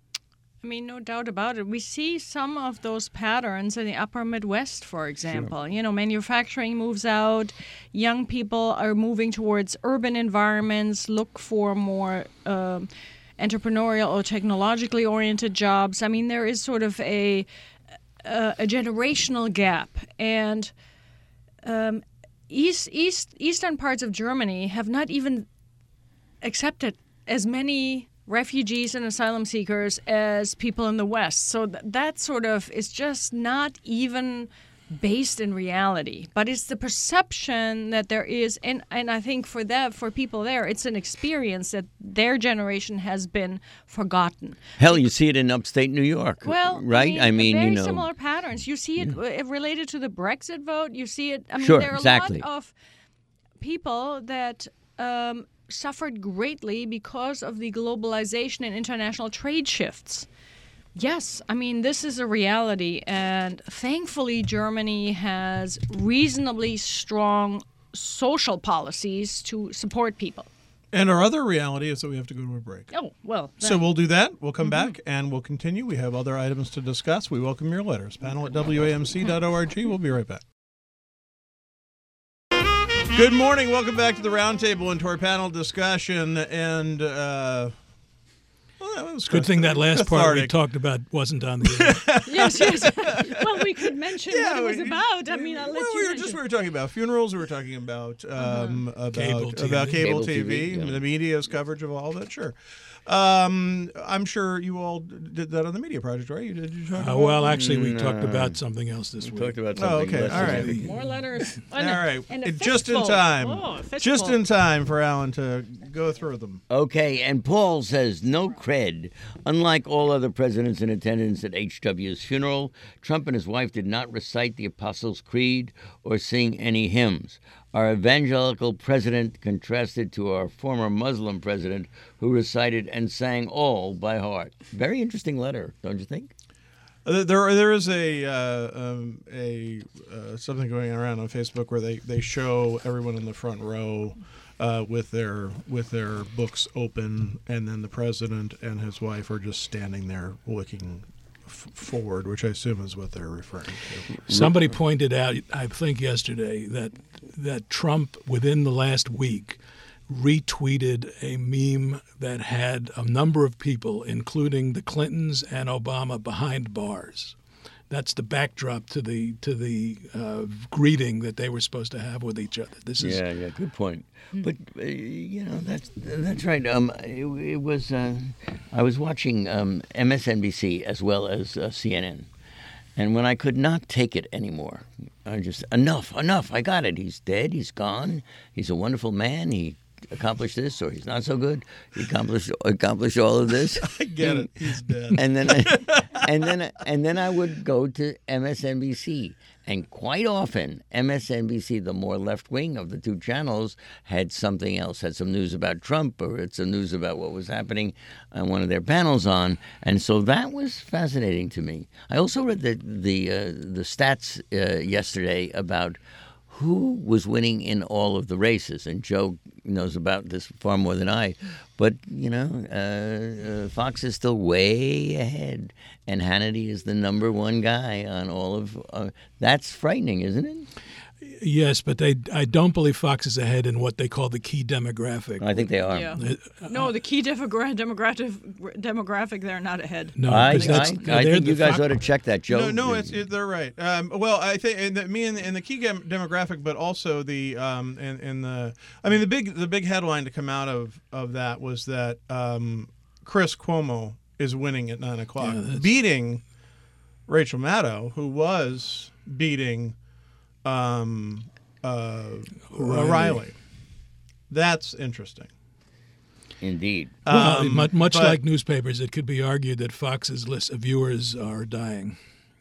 Speaker 2: I mean, no doubt about it. We see some of those patterns in the upper Midwest, for example. Sure. You know, manufacturing moves out. Young people are moving towards urban environments, look for more um, entrepreneurial or technologically oriented jobs. I mean, there is sort of a, a, a generational gap. And um, east, east, eastern parts of Germany have not even accepted as many refugees and asylum seekers as people in the West. So th- that sort of is just not even based in reality. But it's the perception that there is, and, and I think for that, for people there, it's an experience that their generation has been forgotten.
Speaker 5: Hell, you see it in upstate New York,
Speaker 2: well,
Speaker 5: right?
Speaker 2: I mean,
Speaker 5: I mean
Speaker 2: very
Speaker 5: you know,
Speaker 2: similar patterns. You see it
Speaker 5: yeah.
Speaker 2: related to the Brexit vote. You see it. I mean,
Speaker 5: sure,
Speaker 2: there are
Speaker 5: exactly.
Speaker 2: a lot of people that Um, suffered greatly because of the globalization and international trade shifts. Yes, I mean, this is a reality, and thankfully Germany has reasonably strong social policies to support people.
Speaker 1: And our other reality is that we have to go to a break.
Speaker 2: Oh, well. Then.
Speaker 1: So we'll do that. We'll come
Speaker 2: Mm-hmm.
Speaker 1: back, and we'll continue. We have other items to discuss. We welcome your letters. Panel at W A M C dot org. We'll be right back. Good morning. Welcome back to the Roundtable and to our panel discussion. And uh, well, that was
Speaker 4: good thing that last
Speaker 1: cathartic.
Speaker 4: part we talked about wasn't on the air.
Speaker 2: Yes, yes. Well, we could mention
Speaker 1: Yeah,
Speaker 2: what it was
Speaker 1: we-
Speaker 2: about. I mean, I'll let
Speaker 1: well,
Speaker 2: you
Speaker 1: we were
Speaker 2: mention.
Speaker 1: just we were talking about funerals. We were talking about um, about
Speaker 4: Cable T V.
Speaker 1: about cable,
Speaker 5: Cable
Speaker 1: T V,
Speaker 5: T V, yeah.
Speaker 1: the media's coverage of all that. Sure. Um, I'm sure you all d- did that on the media project, right? You did. You talk
Speaker 4: Uh,
Speaker 1: about
Speaker 4: well,
Speaker 1: it?
Speaker 4: actually, we
Speaker 5: No.
Speaker 4: talked about something else this
Speaker 5: We
Speaker 4: week.
Speaker 5: talked about
Speaker 1: Oh,
Speaker 5: something.
Speaker 1: okay.
Speaker 5: less
Speaker 1: All right.
Speaker 5: significant.
Speaker 2: More letters.
Speaker 1: all right,
Speaker 2: And a
Speaker 1: It- just in
Speaker 2: fistful.
Speaker 1: time.
Speaker 2: Oh, a
Speaker 1: just
Speaker 2: fistful.
Speaker 1: in time for Alan to go through them.
Speaker 5: Okay, and Paul says no cred. Unlike all other presidents in attendance at H W's funeral, Trump and his wife did not recite the Apostles' Creed or sing any hymns. Our evangelical president contrasted to our former Muslim president who recited and sang all by heart. Very interesting letter, don't you think?
Speaker 1: Uh, There, there is a uh, um, a uh, something going around on Facebook where they, they show everyone in the front row uh, with their with their books open, and then the president and his wife are just standing there looking f- forward, which I assume is what they're referring to.
Speaker 4: Somebody pointed out, I think yesterday, that that Trump, within the last week, retweeted a meme that had a number of people, including the Clintons and Obama, behind bars. That's the backdrop to the to the uh, greeting that they were supposed to have with each other. This is
Speaker 5: Yeah, yeah, good point. But uh, you know, that's that's right. Um, it, it was uh, I was watching um, M S N B C as well as uh, C N N, and when I could not take it anymore, I just enough, enough. I got it. He's dead. He's gone. He's a wonderful man. He accomplished this, or he's not so good. He accomplished accomplished all of this.
Speaker 1: I get it. He's dead.
Speaker 5: And then, I, and then, and then I would go to M S N B C, and quite often, M S N B C, the more left wing of the two channels, had something else, had some news about Trump, or had some news about what was happening on one of their panels on, and so that was fascinating to me. I also read the the uh, the stats uh, yesterday about who was winning in all of the races, and Joe knows about this far more than I. But, you know, uh, uh, Fox is still way ahead, and Hannity is the number one guy on all of uh, that's frightening, isn't it?
Speaker 4: yes, but they I don't believe Fox is ahead in what they call the key demographic.
Speaker 5: I think they are.
Speaker 2: Yeah.
Speaker 4: Uh,
Speaker 2: No, the key demogra- demographic demographic they're not ahead.
Speaker 4: No,
Speaker 5: I,
Speaker 4: 'cause that's,
Speaker 5: I,
Speaker 4: they're
Speaker 5: I think
Speaker 4: the
Speaker 5: you guys
Speaker 4: Fox-
Speaker 5: ought to check that, Joe.
Speaker 1: No, no, it's, it, they're right. Um, well, I think and the, me and, and the key gem- demographic, but also the um, and, and the I mean the big the big headline to come out of, of that was that um, Chris Cuomo is winning at nine o'clock,
Speaker 4: Yeah, that's-
Speaker 1: beating Rachel Maddow, who was beating um, uh,
Speaker 4: O'Reilly.
Speaker 1: O'Reilly. That's interesting.
Speaker 5: Indeed.
Speaker 4: Well,
Speaker 1: Um,
Speaker 4: much, much
Speaker 1: but-
Speaker 4: like newspapers, it could be argued that Fox's list of viewers are dying.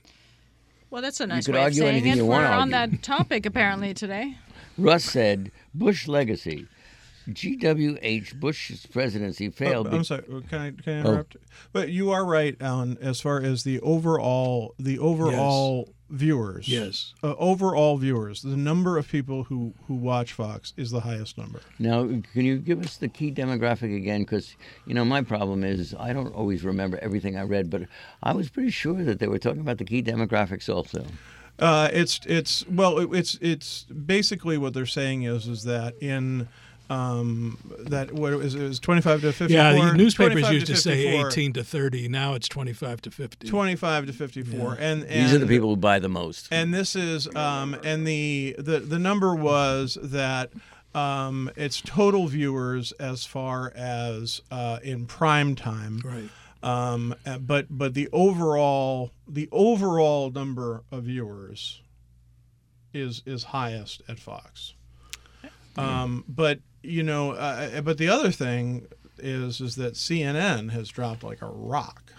Speaker 2: Well, that's a nice
Speaker 5: could
Speaker 2: way of
Speaker 5: argue
Speaker 2: saying
Speaker 5: anything
Speaker 2: it.
Speaker 5: you
Speaker 2: We're
Speaker 5: wanna
Speaker 2: on
Speaker 5: argue.
Speaker 2: that topic apparently today.
Speaker 5: Russ said, Bush legacy. G W H Bush's presidency failed.
Speaker 1: Oh,
Speaker 5: be-
Speaker 1: I'm sorry. Can I can I
Speaker 5: Oh.
Speaker 1: interrupt? But you are right, Alan. As far as the overall the overall viewers,
Speaker 4: Yes.
Speaker 1: uh, overall viewers, the number of people who who watch Fox is the highest number.
Speaker 5: Now, can you give us the key demographic again? Because, you know, my problem is I don't always remember everything I read, but I was pretty sure that they were talking about the key demographics also.
Speaker 1: Uh, it's it's well, it, it's it's basically what they're saying is is that in um, that what is it was twenty-five to fifty-four.
Speaker 4: Yeah, the newspapers
Speaker 1: twenty-five
Speaker 4: used to say
Speaker 1: fifty-four,
Speaker 4: eighteen to thirty. Now it's twenty-five to fifty.
Speaker 1: twenty-five to fifty-four, and, and
Speaker 5: These are the people who buy the most.
Speaker 1: And this is um, and the, the the number was that um, it's total viewers as far as uh, in prime time.
Speaker 4: Right.
Speaker 1: Um, uh, but but the overall the overall number of viewers is is highest at Fox. Um, but you know, uh, but the other thing is is that C N N has dropped like a rock,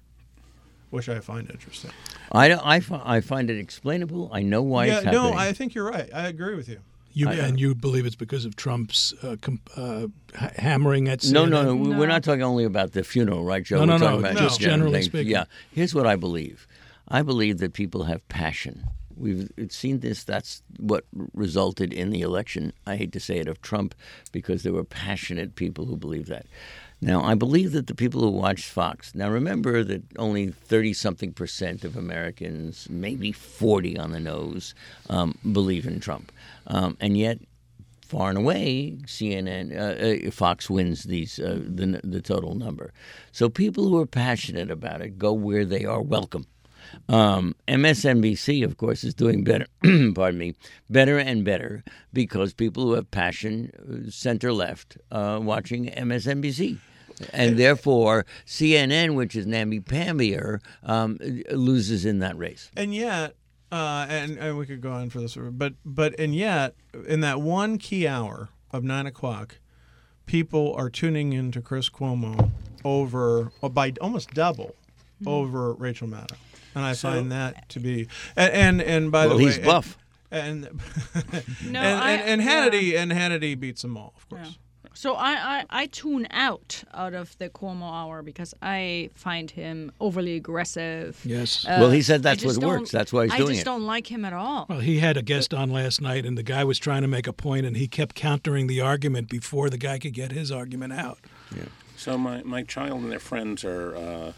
Speaker 1: which I find interesting.
Speaker 5: I, don't- I, fi- I find it explainable. I know why
Speaker 1: yeah,
Speaker 5: it's
Speaker 1: no,
Speaker 5: happening.
Speaker 1: I think you're right. I agree with you.
Speaker 4: You,
Speaker 5: I-
Speaker 4: and you believe it's because of Trump's uh, com- uh, ha- hammering at
Speaker 5: No,
Speaker 4: C N N?
Speaker 5: no, no. we-
Speaker 2: No.
Speaker 5: We're not talking only about the funeral, right, Joe?
Speaker 4: No, no,
Speaker 5: We're
Speaker 4: no,
Speaker 5: talking about
Speaker 1: just
Speaker 5: general
Speaker 4: generally
Speaker 5: things.
Speaker 4: speaking.
Speaker 5: Yeah. Here's what I believe. I believe that people have passion. We've seen this. That's what resulted in the election. I hate to say it of Trump because there were passionate people who believe that. Now, I believe that the people who watch Fox. Now, remember that only thirty-something percent of Americans, maybe forty on the nose, um, believe in Trump, um, and yet. Far and away, C N N, uh, uh, Fox wins these uh, the the total number. So people who are passionate about it go where they are welcome. Um, M S N B C, of course, is doing better. pardon me, better and better because people who have passion, uh, center left, uh, watching M S N B C. And therefore, C N N, which is namby-pambier, um, loses in that race.
Speaker 1: And yet, uh, and, and we could go on for this, but but and yet, in that one key hour of nine o'clock, people are tuning into Chris Cuomo over or by almost double mm-hmm. over Rachel Maddow, and I so, find that to be and and, and by
Speaker 5: well,
Speaker 1: the way,
Speaker 5: he's buff.
Speaker 1: And and,
Speaker 2: no,
Speaker 1: and,
Speaker 2: I,
Speaker 1: and, and Hannity
Speaker 2: yeah.
Speaker 1: and Hannity beats them all, of course.
Speaker 2: Yeah. So I, I, I tune out out of the Cuomo hour because I find him overly aggressive.
Speaker 4: Yes.
Speaker 5: Uh, well, he said that's
Speaker 2: what
Speaker 5: works.
Speaker 2: don't-
Speaker 5: That's why he's
Speaker 2: I
Speaker 5: doing it.
Speaker 2: I just don't like him at all.
Speaker 4: Well, he had a guest on last night, and the guy was trying to make a point, and he kept countering the argument before the guy could get his argument out.
Speaker 5: Yeah.
Speaker 3: So my, my child and their friends are, uh,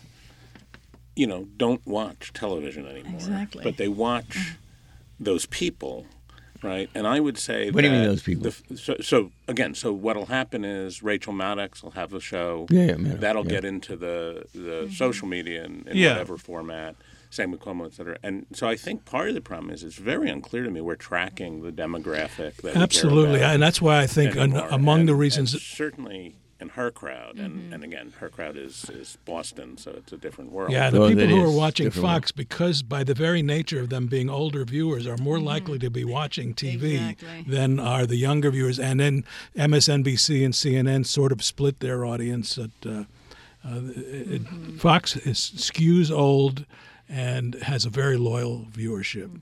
Speaker 3: you know, don't watch television anymore.
Speaker 2: Exactly.
Speaker 3: But they watch those people. Right, and I would say
Speaker 5: what do you mean
Speaker 3: that
Speaker 5: those people?
Speaker 3: The, so, so again, so what'll happen is Rachel Maddox will have a show.
Speaker 5: Yeah, yeah, Maddox,
Speaker 3: that'll
Speaker 5: yeah.
Speaker 3: get into the the
Speaker 2: Mm-hmm.
Speaker 3: social media in, in
Speaker 1: Yeah.
Speaker 3: whatever format. Same with Cuomo, et cetera. And so I think part of the problem is it's very unclear to me we're tracking the demographic that
Speaker 4: Absolutely,
Speaker 3: we care about
Speaker 4: and that's why I think an,
Speaker 3: anymore.
Speaker 4: among
Speaker 3: and,
Speaker 4: the reasons.
Speaker 3: and certainly. In her crowd, and,
Speaker 2: Mm-hmm.
Speaker 3: and again, her crowd is, is Boston, so it's a different world.
Speaker 4: Yeah, the
Speaker 5: Well,
Speaker 4: people
Speaker 5: that
Speaker 4: who are
Speaker 5: is
Speaker 4: watching
Speaker 5: different
Speaker 4: Fox, because by the very nature of them being older viewers, are more likely to be watching T V
Speaker 2: Exactly.
Speaker 4: than are the younger viewers. And then M S N B C and C N N sort of split their audience. At, uh, uh, it,
Speaker 2: Mm-hmm.
Speaker 4: Fox is, skews old and has a very loyal viewership.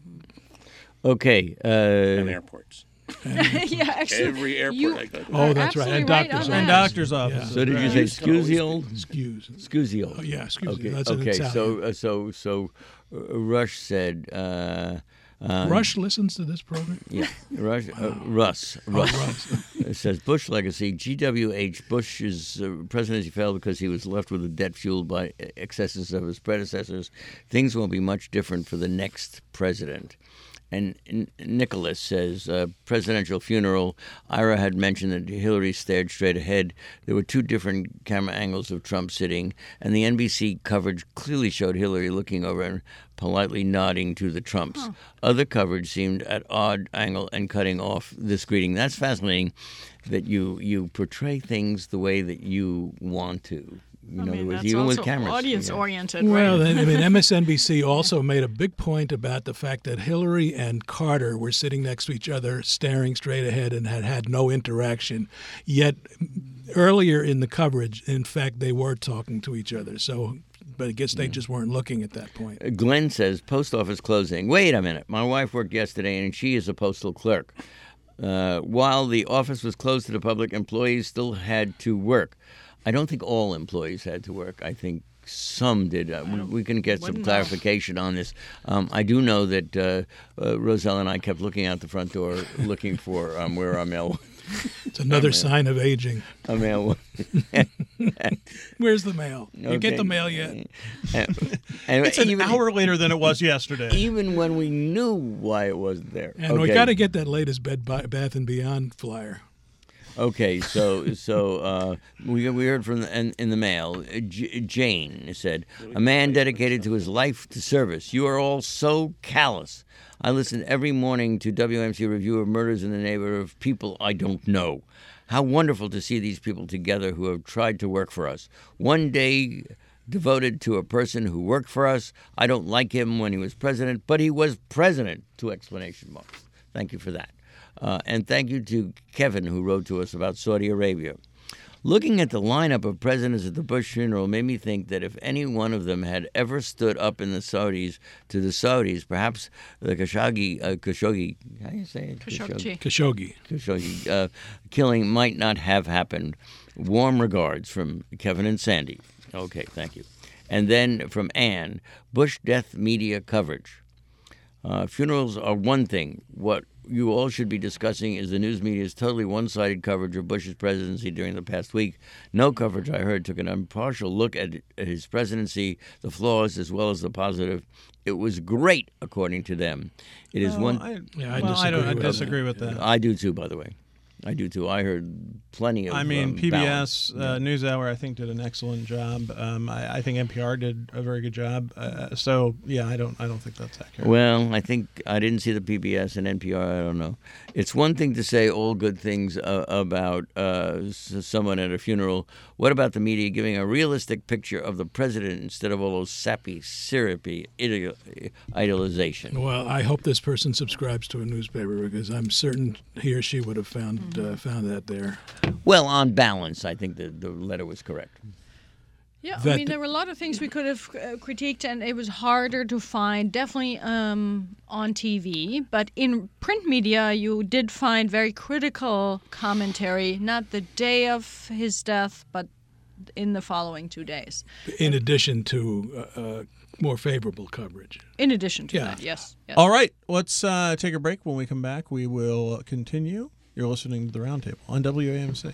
Speaker 5: Okay. Uh,
Speaker 3: And airports.
Speaker 2: yeah, actually,
Speaker 3: Every airport
Speaker 2: you
Speaker 3: I go to.
Speaker 4: Oh,
Speaker 2: are
Speaker 4: that's right. And
Speaker 2: absolutely right
Speaker 4: doctors'
Speaker 2: on
Speaker 1: And
Speaker 2: that.
Speaker 1: doctor's offices.
Speaker 5: so did you
Speaker 1: right.
Speaker 5: say
Speaker 3: Skews can always
Speaker 5: Scuzzy
Speaker 3: be-
Speaker 5: old?
Speaker 4: Skews.
Speaker 5: Scuzzy old.
Speaker 4: Oh, yeah, excuse
Speaker 5: Okay.
Speaker 4: me. That's an
Speaker 5: okay.
Speaker 4: Italian.
Speaker 5: So uh, so so uh, Rush said. Uh, uh,
Speaker 4: Rush listens to this program?
Speaker 5: Yeah, Rush, uh, Russ. Russ.
Speaker 4: Russ.
Speaker 5: It says Bush legacy. G W H. Bush's uh, presidency failed because he was left with a debt fueled by excesses of his predecessors. Things won't be much different for the next president. And N- Nicholas says, uh, presidential funeral. Ira had mentioned that Hillary stared straight ahead. There were two different camera angles of Trump sitting, and the N B C coverage clearly showed Hillary looking over and politely nodding to the Trumps.
Speaker 2: Huh.
Speaker 5: Other coverage seemed at odd angle and cutting off this greeting. That's fascinating that you, you portray things the way that you want to. You
Speaker 2: I
Speaker 5: know,
Speaker 2: mean,
Speaker 5: with,
Speaker 2: that's
Speaker 5: even
Speaker 2: also
Speaker 5: with cameras.
Speaker 2: audience
Speaker 5: Yeah.
Speaker 2: oriented,
Speaker 4: Well,
Speaker 2: right?
Speaker 4: then, I mean, M S N B C also made a big point about the fact that Hillary and Carter were sitting next to each other, staring straight ahead, and had had no interaction. Yet, earlier in the coverage, in fact, they were talking to each other. So, but I guess they just weren't looking at that point.
Speaker 5: Uh, Glenn says, post office closing. Wait a minute. My wife worked yesterday, and she is a postal clerk. Uh, while the office was closed to the public, employees still had to work. I don't think all employees had to work. I think some did. Uh, we, we can get some
Speaker 2: wouldn't know.
Speaker 5: clarification on this. Um, I do know that uh, uh, Roselle and I kept looking out the front door looking for um, where our mail
Speaker 4: It's another sign of aging.
Speaker 5: our mail
Speaker 4: Where's the mail? You get the
Speaker 5: Okay.
Speaker 4: mail yet?
Speaker 5: and, and
Speaker 1: It's an
Speaker 5: even,
Speaker 1: hour later than it was yesterday.
Speaker 5: even when we knew why it wasn't there.
Speaker 4: And we
Speaker 5: Okay.
Speaker 4: got to get that latest Bed Bath and Beyond flyer.
Speaker 5: Okay, so so uh, we we heard from the, in, in the mail. uh, J- Jane said, "A man dedicated to his life to service. You are all so callous. I listen every morning to W M C review of Murders in the Neighborhood of people I don't know. How wonderful to see these people together who have tried to work for us. One day." Devoted to a person who worked for us. I don't like him when he was president, but he was president, two exclamation marks. Thank you for that. Uh, and thank you to Kevin, who wrote to us about Saudi Arabia. Looking at the lineup of presidents at the Bush funeral made me think that if any one of them had ever stood up in the Saudis to the Saudis, perhaps the Khashoggi, uh, Khashoggi, how do you say it?
Speaker 2: Khashoggi.
Speaker 4: Khashoggi.
Speaker 5: Khashoggi uh, killing might not have happened. Warm regards from Kevin and Sandy. Okay, thank you. And then from Ann, Bush death media coverage. Uh, funerals are one thing. What you all should be discussing is the news media's totally one-sided coverage of Bush's presidency during the past week. No coverage, I heard, took an impartial look at, at his presidency, the flaws as well as the positive. It was great, according to them. It is
Speaker 1: No,
Speaker 5: one.
Speaker 1: I,
Speaker 4: Yeah, I
Speaker 1: well, I, don't, I
Speaker 4: disagree with
Speaker 1: disagree with that.
Speaker 5: I do too, by the way. I do too. I heard plenty of.
Speaker 1: I mean,
Speaker 5: um,
Speaker 1: P B
Speaker 5: balance.
Speaker 1: S uh, NewsHour, I think, did an excellent job. Um, I, I think N P R did a very good job. Uh, so, yeah, I don't, I don't think that's accurate.
Speaker 5: Well, I think I didn't see the P B S and N P R. I don't know. It's one thing to say all good things uh, about uh, s- someone at a funeral. What about the media giving a realistic picture of the president instead of all those sappy, syrupy idol- idolization?
Speaker 4: Well, I hope this person subscribes to a newspaper because I'm certain he or she would have found uh, found that there.
Speaker 5: Well, on balance, I think the, the letter was correct.
Speaker 2: Yeah, I
Speaker 4: That-
Speaker 2: mean, there were a lot of things we could have uh, critiqued, and it was harder to find, definitely um, on T V. But in print media, you did find very critical commentary, not the day of his death, but in the following two days.
Speaker 4: In addition to uh, uh, more favorable coverage.
Speaker 2: In addition to
Speaker 4: Yeah.
Speaker 2: that, yes. yes.
Speaker 1: All right, let's uh, take a break. When we come back, we will continue. You're listening to The Roundtable on W A M C.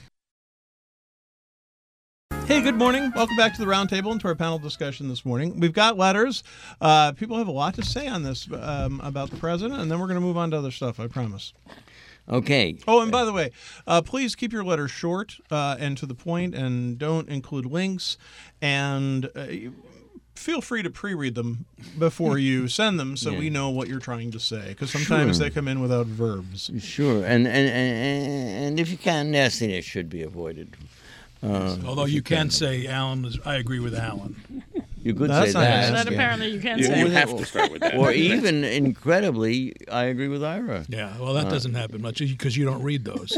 Speaker 1: Hey, good morning. Welcome back to The Roundtable and to our panel discussion this morning. We've got letters. Uh, people have a lot to say on this um, about the president, and then we're going to move on to other stuff, I promise.
Speaker 5: Okay.
Speaker 1: Oh, and by the way, uh, please keep your letters short uh, and to the point, and don't include links. And uh, feel free to pre-read them before you send them, so
Speaker 5: Yeah.
Speaker 1: we know what you're trying to say. Because sometimes
Speaker 5: Sure.
Speaker 1: they come in without verbs.
Speaker 5: Sure, and and, and, and if you can, nastiness should be avoided. Uh,
Speaker 4: Although
Speaker 5: if
Speaker 4: you
Speaker 5: can.
Speaker 4: can say Alan was, I agree with Alan.
Speaker 5: You could
Speaker 1: That's
Speaker 5: say
Speaker 1: not
Speaker 5: that.
Speaker 1: nice.
Speaker 2: That
Speaker 5: yeah.
Speaker 2: apparently you can't
Speaker 3: You,
Speaker 2: say.
Speaker 3: you have to start with that.
Speaker 5: Or even, incredibly, I agree with Ira.
Speaker 4: Yeah, well, that doesn't happen much because you don't read those.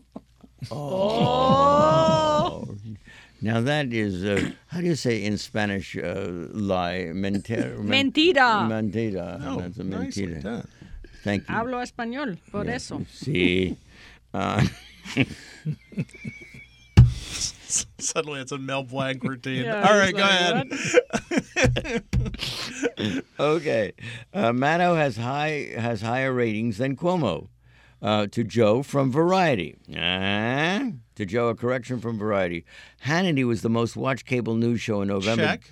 Speaker 5: Oh. Now that is, uh, how do you say in Spanish, uh, lie? Mentira.
Speaker 2: Mentira.
Speaker 5: Mentira.
Speaker 1: No,
Speaker 5: That's a
Speaker 1: nicely
Speaker 5: mentira.
Speaker 1: done.
Speaker 5: Thank you.
Speaker 2: Hablo español, por eso.
Speaker 5: See. Uh,
Speaker 1: Suddenly it's a Mel Blanc routine.
Speaker 2: Yeah,
Speaker 1: All right,
Speaker 2: it's
Speaker 1: go
Speaker 2: like,
Speaker 1: ahead.
Speaker 5: okay. Uh, Maddow has high has higher ratings than Cuomo. Uh, to Joe from Variety. Uh, to Joe, a correction from Variety. Hannity was the most watched cable news show in November,
Speaker 1: Check.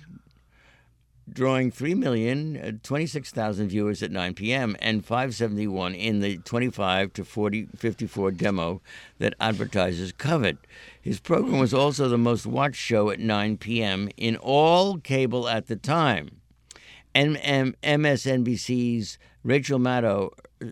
Speaker 5: drawing three million twenty-six thousand viewers at nine p.m. and five seventy-one in the twenty-five to forty fifty-four demo that advertisers covered. His program was also the most watched show at nine p.m. in all cable at the time. And M S N B C's Rachel Maddow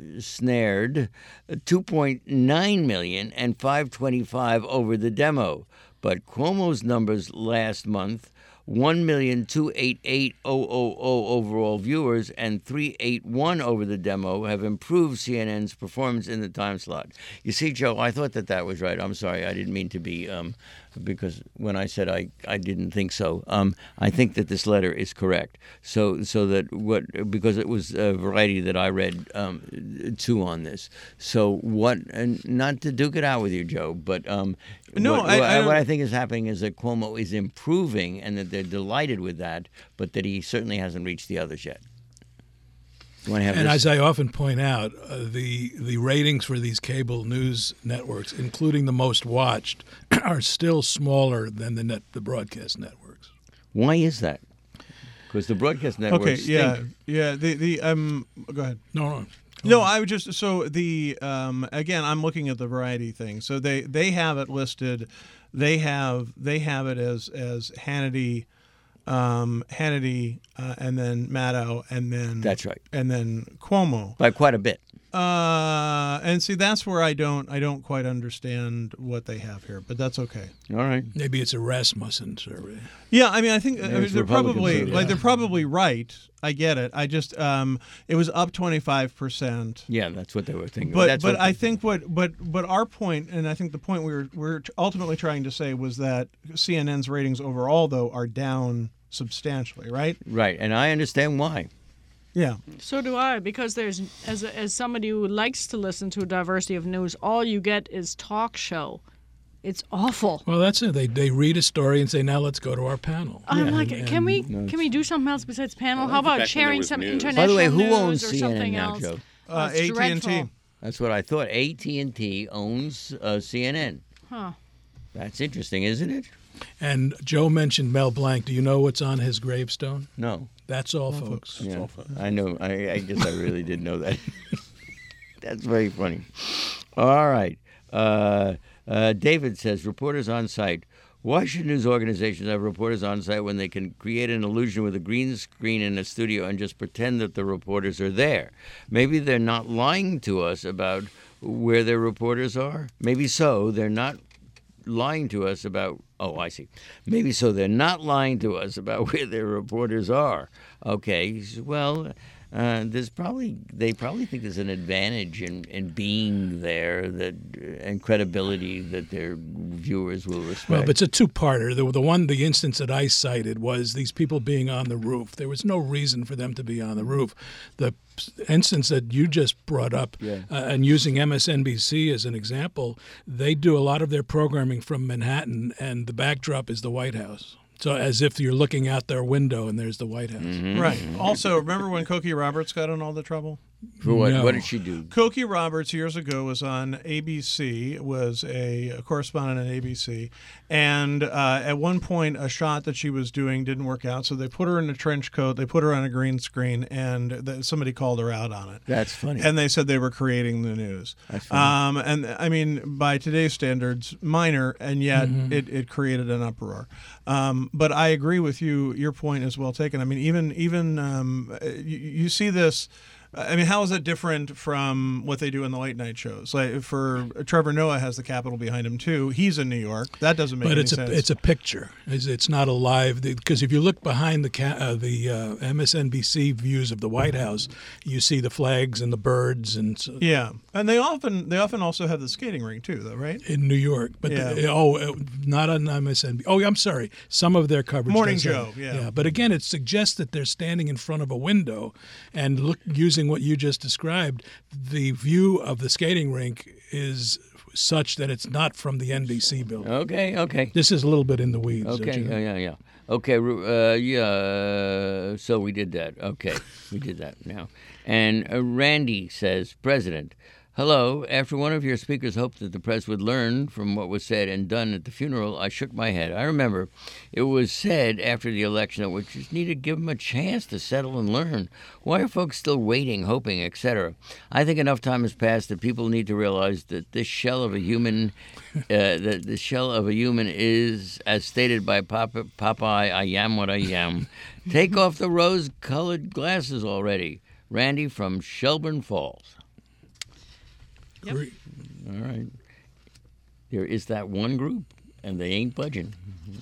Speaker 5: snared two point nine million and five twenty-five over the demo. But Cuomo's numbers last month, one million two hundred eighty-eight thousand overall viewers and three hundred eighty-one over the demo, have improved C N N's performance in the time slot. You see, Joe, I thought that that was right. I'm sorry, I didn't mean to be, um, because when I said I, I didn't think so. Um, I think that this letter is correct. So so that what, because it was a Variety that I read um, too on this. So what, and not to duke it out with you, Joe, but um,
Speaker 1: No,
Speaker 5: what,
Speaker 1: I-
Speaker 5: what,
Speaker 1: I-
Speaker 5: what I think is happening is that Cuomo is improving and that they're delighted with that, but that he certainly hasn't reached the others yet. You want to have
Speaker 4: And
Speaker 5: this?
Speaker 4: as I often point out, uh, the the ratings for these cable news networks, including the most watched, are still smaller than the net the broadcast networks.
Speaker 5: Why is that? Because the broadcast networks
Speaker 1: Okay,
Speaker 5: stink.
Speaker 1: yeah, yeah. The the um, go ahead.
Speaker 4: No, no.
Speaker 1: No, I would just so the um again I'm looking at the Variety thing. So they they have it listed, they have they have it as as Hannity, um Hannity, uh, and then Maddow, and then
Speaker 5: That's right.
Speaker 1: and then Cuomo.
Speaker 5: By quite a bit.
Speaker 1: Uh, and see that's where I don't I don't quite understand what they have here, but that's okay.
Speaker 5: All right.
Speaker 4: Maybe it's a Rasmussen survey.
Speaker 1: Yeah, I mean, I think I mean,
Speaker 5: it's
Speaker 1: they're
Speaker 5: Republican
Speaker 1: probably
Speaker 5: survey.
Speaker 1: like they're probably right. I get it. I just um, it was up twenty five percent.
Speaker 5: Yeah, that's what they were thinking.
Speaker 1: But
Speaker 5: that's
Speaker 1: but
Speaker 5: what
Speaker 1: I think what but but our point, and I think the point we were we're ultimately trying to say was that C N N's ratings overall though are down substantially, right?
Speaker 5: Right, and I understand why.
Speaker 1: Yeah.
Speaker 2: So do I, because there's as a, as somebody who likes to listen to a diversity of news, all you get is talk show. It's awful.
Speaker 4: Well, that's it. They they read a story and say, now let's go to our panel.
Speaker 2: I'm
Speaker 4: And-
Speaker 2: like, can we
Speaker 4: and-
Speaker 2: can we do something else besides panel?
Speaker 3: I
Speaker 2: How
Speaker 3: like the
Speaker 2: about
Speaker 3: fact when there
Speaker 2: sharing
Speaker 3: was
Speaker 2: some
Speaker 3: news.
Speaker 2: international
Speaker 5: By the way, who
Speaker 2: news
Speaker 5: owns
Speaker 2: or
Speaker 5: C N N
Speaker 2: something
Speaker 5: now,
Speaker 2: else?
Speaker 5: Joe?
Speaker 1: Uh,
Speaker 2: It's
Speaker 1: A T and T.
Speaker 2: dreadful.
Speaker 5: That's what I thought. A T and T owns uh, C N N.
Speaker 2: Huh.
Speaker 5: That's interesting, isn't it?
Speaker 4: And Joe mentioned Mel Blanc. Do you know what's on his gravestone?
Speaker 5: No.
Speaker 4: That's all, folks.
Speaker 5: Yeah, I know. I, I guess I really did know that. That's very funny. All right. Uh, uh, David says, reporters on site. Why should news organizations have reporters on site when they can create an illusion with a green screen in a studio and just pretend that the reporters are there? Maybe they're not lying to us about where their reporters are. Maybe so. They're not lying to us about, oh, I see. Maybe so they're not lying to us about where their reporters are. Okay, well, uh, there's probably, they probably think there's an advantage in, in being there that and credibility that their viewers will respect.
Speaker 4: Well, but it's a two-parter. The, the one, the instance that I cited was these people being on the roof. There was no reason for them to be on the roof. The instance that you just brought up,
Speaker 5: Yeah.
Speaker 4: uh, and using M S N B C as an example, they do a lot of their programming from Manhattan, and the backdrop is the White House. So as if you're looking out their window and there's the White House.
Speaker 5: Mm-hmm.
Speaker 1: Right. Also, remember when Cokie Roberts got in all the trouble?
Speaker 5: For what?
Speaker 4: No.
Speaker 5: What did she do?
Speaker 1: Cokie Roberts years ago was on A B C, was a correspondent at A B C, and uh, at one point a shot that she was doing didn't work out, so they put her in a trench coat, they put her on a green screen, and th- somebody called her out on it.
Speaker 5: That's funny.
Speaker 1: And they said they were creating the news.
Speaker 5: That's funny.
Speaker 1: Um, and I mean, by today's standards, minor, and yet it, it created an uproar. Um, but I agree with you. Your point is well taken. I mean, even even um, you, you see this. I mean, how is that different from what they do in the late night shows? Like for Trevor Noah has the Capitol behind him too. He's in New York. That doesn't make
Speaker 4: But
Speaker 1: any
Speaker 4: it's
Speaker 1: sense.
Speaker 4: a it's a picture. It's, it's not a live, because if you look behind the ca- uh, the uh, M S N B C views of the White House, you see the flags and the birds and so,
Speaker 1: Yeah, and they often they often also have the skating rink too, though, right?
Speaker 4: in New York. But
Speaker 1: Yeah.
Speaker 4: the, oh, uh, not on M S N B C. Oh, I'm sorry. Some of their coverage.
Speaker 1: Morning
Speaker 4: does
Speaker 1: Joe,
Speaker 4: have-
Speaker 1: yeah.
Speaker 4: But again, it suggests that they're standing in front of a window and look using what you just described. The view of the skating rink is such that it's not from the N B C building.
Speaker 5: Okay, okay.
Speaker 4: This is a little bit in the weeds. don't
Speaker 5: Okay,
Speaker 4: you
Speaker 5: yeah,
Speaker 4: think?
Speaker 5: yeah, yeah. Okay, uh, yeah, so we did that. Okay, we did that now. And uh, Randy says, President, hello. After one of your speakers hoped that the press would learn from what was said and done at the funeral, I shook my head. I remember it was said after the election that we just need to give them a chance to settle and learn. Why are folks still waiting, hoping, et cetera? I think enough time has passed that people need to realize that this shell of a human, uh, that the shell of a human is, as stated by Papa, Popeye, I am what I am. Take off the rose-colored glasses already. Randy from Shelburne Falls.
Speaker 2: Yep.
Speaker 4: Great.
Speaker 5: All right. There is that one group, and they ain't budging.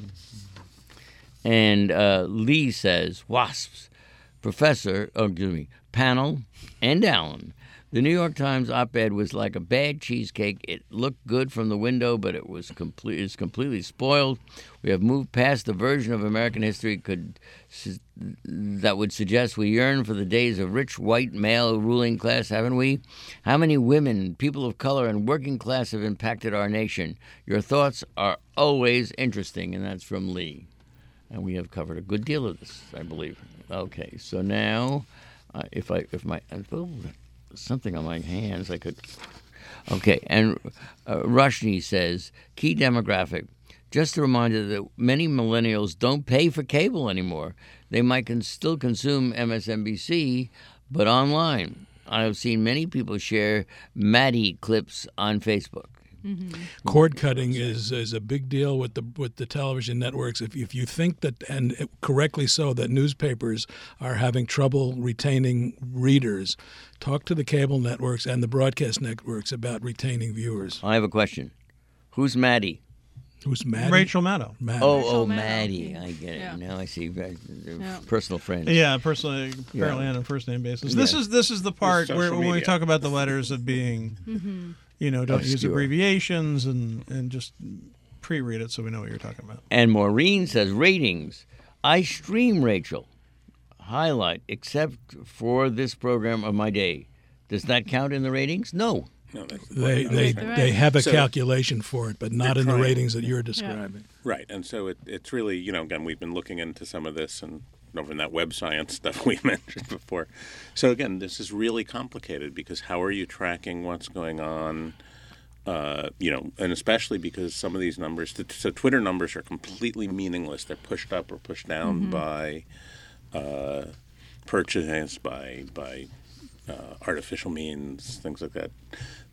Speaker 5: And uh, Lee says, wasps, professor, oh, excuse me, panel, and Alan. The New York Times op-ed was like a bad cheesecake. It looked good from the window, but it was complete. It's completely spoiled. We have moved past the version of American history could su- that would suggest we yearn for the days of rich white male ruling class, haven't we? How many women, people of color, and working class have impacted our nation? Your thoughts are always interesting, and that's from Lee. And we have covered a good deal of this, I believe. Okay, so now, uh, if I if my oh, something on my hands, I could. Okay, and uh, Rushni says, key demographic. Just a reminder that many millennials don't pay for cable anymore. They might can still consume M S N B C, but online. I have seen many people share Maddie clips on Facebook.
Speaker 4: Cord cutting is is a big deal with the with the television networks. If if you think that, and correctly so, that newspapers are having trouble retaining readers, talk to the cable networks and the broadcast networks about retaining viewers.
Speaker 5: I have a question. Who's Maddie?
Speaker 4: Who's Maddie?
Speaker 1: Rachel Maddow.
Speaker 4: Maddie.
Speaker 5: Oh,
Speaker 2: Rachel
Speaker 5: oh,
Speaker 2: Maddow.
Speaker 5: Maddie. I get it.
Speaker 2: Yeah.
Speaker 5: Now I see. They're
Speaker 2: Yeah.
Speaker 5: Personal friends.
Speaker 1: Yeah, personally, apparently
Speaker 5: Yeah.
Speaker 1: on a first name basis. This
Speaker 5: Yeah.
Speaker 1: is this is the part
Speaker 3: social
Speaker 1: where when we
Speaker 3: media.
Speaker 1: talk about the letters of being,
Speaker 2: Mm-hmm.
Speaker 1: you know, don't use
Speaker 5: Obscure.
Speaker 1: abbreviations and and just pre-read it so we know what you're talking about.
Speaker 5: And Maureen says, ratings. I stream Rachel. Highlight, except for this program of my day. Does that count in the ratings? No.
Speaker 3: No, that's
Speaker 4: They
Speaker 3: no,
Speaker 4: they
Speaker 3: that's
Speaker 2: Right.
Speaker 4: they have a
Speaker 3: So-
Speaker 4: calculation for it, but not
Speaker 3: They're
Speaker 4: in the
Speaker 3: trying.
Speaker 4: ratings that you're describing.
Speaker 3: right. And so it, it's really, you know, again, we've been looking into some of this and over in that web science stuff we mentioned before. So again, this is really complicated because how are you tracking what's going on? Uh, you know, and especially because some of these numbers, so Twitter numbers are completely meaningless. They're pushed up or pushed down by uh, purchase, by by uh, artificial means, things like that.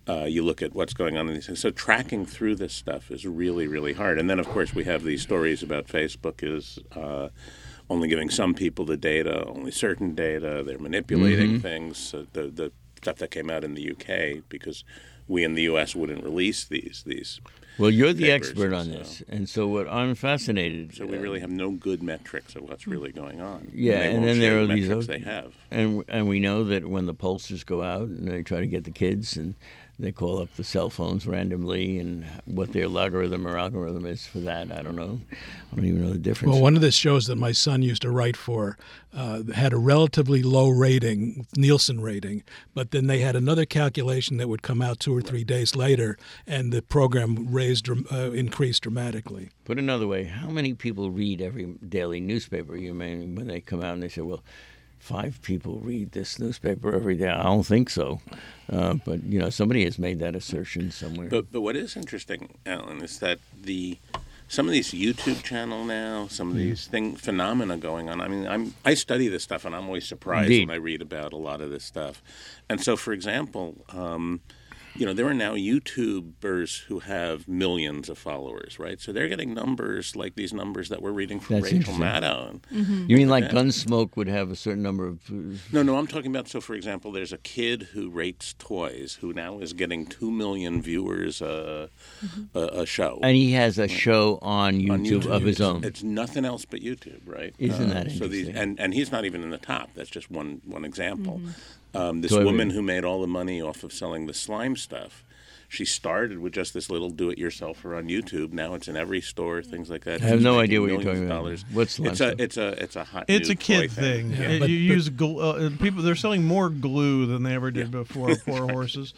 Speaker 3: Uh, you look at what's going on in these things. So tracking through this stuff is really, really hard. And then, of course, we have these stories about Facebook is uh, only giving some people the data, only certain data. They're manipulating mm-hmm. things. So the the stuff that came out in the U K because we in the U S wouldn't release these these.
Speaker 5: Well, you're the
Speaker 3: papers,
Speaker 5: expert on
Speaker 3: so.
Speaker 5: this, and so what I'm fascinated.
Speaker 3: So we really have no good metrics of what's really going on.
Speaker 5: Yeah,
Speaker 3: and,
Speaker 5: and then there are
Speaker 3: the
Speaker 5: these
Speaker 3: metrics
Speaker 5: other,
Speaker 3: they have,
Speaker 5: and and we know that when the pollsters go out and they try to get the kids and they call up the cell phones randomly, and what their logarithm or algorithm is for that, I don't know. I don't even know the difference.
Speaker 4: Well, one of the shows that my son used to write for uh, had a relatively low rating, Nielsen rating, but then they had another calculation that would come out two or three days later, and the program raised, uh, increased dramatically.
Speaker 5: Put another way, how many people read every daily newspaper? You mean when they come out and they say, well, five people read this newspaper every day. I don't think so. Uh, but, you know, somebody has made that assertion somewhere.
Speaker 3: But but what is interesting, Alan, is that the some of these YouTube channel now, some of these thing phenomena going on. I mean, I'm I study this stuff, and I'm always surprised
Speaker 5: Indeed.
Speaker 3: when I read about a lot of this stuff. And so, for example, um, you know, there are now YouTubers who have millions of followers, right? So they're getting numbers like these numbers that we're reading from
Speaker 5: That's
Speaker 3: Rachel
Speaker 5: interesting.
Speaker 3: Maddow. And,
Speaker 2: Mm-hmm.
Speaker 5: You mean like
Speaker 3: Yeah.
Speaker 5: Gunsmoke would have a certain number of...
Speaker 3: No, no, I'm talking about, so for example, there's a kid who rates toys who now is getting two million viewers uh, a, a show.
Speaker 5: And he has a show on YouTube,
Speaker 3: on YouTube
Speaker 5: of his own.
Speaker 3: It's nothing else but YouTube, right?
Speaker 5: Isn't that
Speaker 3: so these,
Speaker 5: interesting?
Speaker 3: and, and he's not even in the top. That's just one, one example. Um, this
Speaker 5: Toy
Speaker 3: woman
Speaker 5: Review.
Speaker 3: who made all the money off of selling the slime stuff, she started with just this little do-it-yourselfer on YouTube. Now it's in every store, things like that.
Speaker 5: I have
Speaker 3: She's
Speaker 5: no
Speaker 3: making
Speaker 5: idea what you're
Speaker 3: millions
Speaker 5: talking
Speaker 3: of
Speaker 5: about.
Speaker 3: dollars.
Speaker 5: What's slime
Speaker 3: it's a,
Speaker 5: stuff?
Speaker 3: it's a, it's a hot
Speaker 1: It's
Speaker 3: new
Speaker 1: a kid
Speaker 3: toy
Speaker 1: thing.
Speaker 4: Yeah,
Speaker 1: Uh,
Speaker 4: but-
Speaker 1: you
Speaker 4: but-
Speaker 1: use gl- uh, people. They're selling more glue than they ever did before. Poor horses.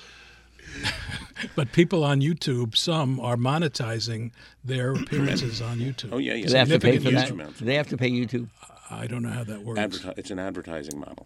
Speaker 4: But people on YouTube, some are monetizing their appearances on YouTube.
Speaker 3: Oh, yeah, yeah.
Speaker 5: Do they have to pay for
Speaker 3: Significant
Speaker 5: that?
Speaker 3: amounts.
Speaker 5: Do they have to pay YouTube?
Speaker 4: I don't know how that works.
Speaker 3: Adverti- it's an advertising model.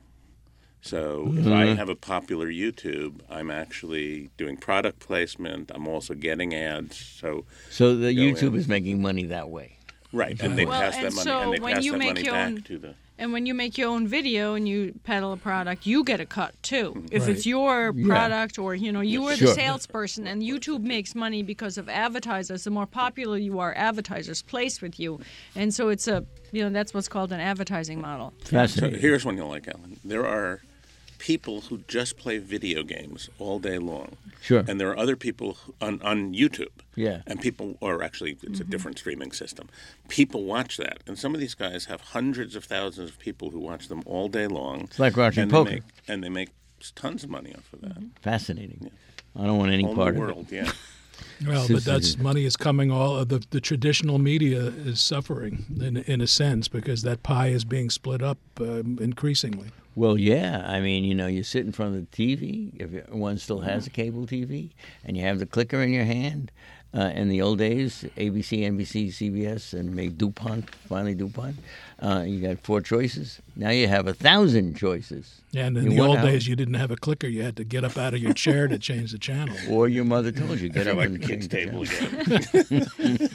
Speaker 3: So
Speaker 5: Mm-hmm.
Speaker 3: if I have a popular YouTube, I'm actually doing product placement. I'm also getting ads. So
Speaker 5: So the
Speaker 3: Go
Speaker 5: YouTube
Speaker 3: in.
Speaker 5: is making money that way.
Speaker 3: right, and they
Speaker 2: Well,
Speaker 3: pass
Speaker 2: and
Speaker 3: that money
Speaker 2: so
Speaker 3: and they
Speaker 2: when
Speaker 3: pass
Speaker 2: you
Speaker 3: that
Speaker 2: make
Speaker 3: money
Speaker 2: your
Speaker 3: back
Speaker 2: own-
Speaker 3: to the.
Speaker 2: And when you make your own video and you peddle a product, you get a cut too. If
Speaker 4: Right.
Speaker 2: it's your
Speaker 5: Yeah.
Speaker 2: product, or you know, you are
Speaker 5: Sure.
Speaker 2: the salesperson, and YouTube makes money because of advertisers. The more popular you are, advertisers place with you, and so it's a you know that's what's called an advertising model.
Speaker 3: So
Speaker 5: Fascinating.
Speaker 3: here's one you'll like, Alan. There are people who just play video games all day long.
Speaker 5: Sure.
Speaker 3: And there are other people who- on, on YouTube.
Speaker 5: Yeah.
Speaker 3: And people, or actually, it's a different streaming system. People watch that. And some of these guys have hundreds of thousands of people who watch them all day long.
Speaker 5: It's like watching
Speaker 3: and
Speaker 5: poker.
Speaker 3: They make, and they make tons of money off of that.
Speaker 5: Fascinating. I don't want any
Speaker 3: All
Speaker 5: part
Speaker 3: the
Speaker 5: of it.
Speaker 3: world, yeah.
Speaker 4: Well, but that's money is coming all the the traditional media is suffering in in a sense because that pie is being split up um, increasingly.
Speaker 5: Well, yeah. I mean, you know, you sit in front of the T V, if one still has a cable T V, and you have the clicker in your hand. Uh, in the old days, A B C, N B C, C B S, and maybe DuPont, finally DuPont, uh, you got four choices. Now you have a thousand choices.
Speaker 4: And in
Speaker 5: You
Speaker 4: the
Speaker 5: wonder
Speaker 4: old
Speaker 5: how-
Speaker 4: days, you didn't have a clicker; you had to get up out of your chair to change the channel.
Speaker 5: Or your mother told you, get
Speaker 3: I
Speaker 5: up
Speaker 3: like
Speaker 5: and
Speaker 3: the kids'
Speaker 5: change the
Speaker 3: table
Speaker 5: channel.
Speaker 3: again.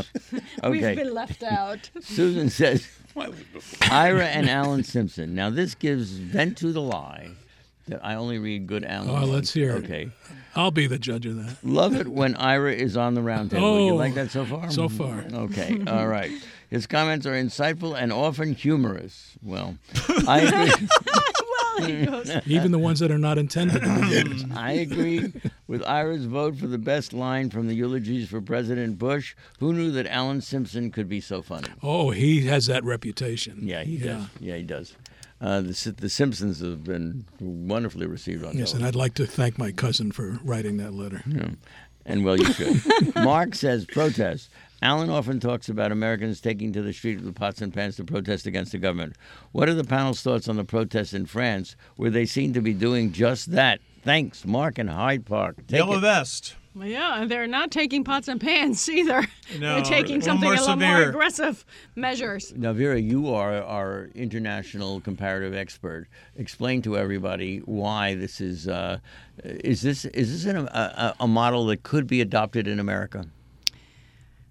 Speaker 2: We've
Speaker 5: Okay.
Speaker 2: been left out.
Speaker 5: Susan says,
Speaker 3: Well, I lived before.
Speaker 5: Ira and Alan Simpson. Now, this gives vent to the lie that I only read good Alan.
Speaker 4: Oh, let's hear it.
Speaker 5: Okay.
Speaker 4: I'll be the judge of that.
Speaker 5: Love it when Ira is on the round table. You
Speaker 4: Oh,
Speaker 5: like that so far?
Speaker 4: so far.
Speaker 5: Okay, all right. His comments are insightful and often humorous. Well, I agree,
Speaker 2: Well, he goes.
Speaker 4: Even the ones that are not intended to be used.
Speaker 5: I agree with Ira's vote for the best line from the eulogies for President Bush. Who knew that Alan Simpson could be so funny?
Speaker 4: Oh, he has that reputation.
Speaker 5: Yeah, he
Speaker 4: Yeah.
Speaker 5: does. Yeah, he does. Uh, the, Si- the Simpsons have been wonderfully received on
Speaker 4: Yes, and
Speaker 5: television.
Speaker 4: I'd like to thank my cousin for writing that letter.
Speaker 5: And well, you should. Mark says protest. Alan often talks about Americans taking to the street with pots and pans to protest against the government. What are the panel's thoughts on the protests in France, where they seem to be doing just that? Thanks, Mark and Hyde Park. Take
Speaker 1: Yellow
Speaker 5: it.
Speaker 1: vest.
Speaker 2: Well, yeah, they're not taking pots and pans either.
Speaker 1: No,
Speaker 2: they're taking
Speaker 1: a little
Speaker 2: something
Speaker 1: more
Speaker 2: a little more
Speaker 1: severe.
Speaker 2: aggressive measures.
Speaker 5: Now, Vera, you are our international comparative expert. Explain to everybody why this is. Uh, is this is this an, a, a model that could be adopted in America?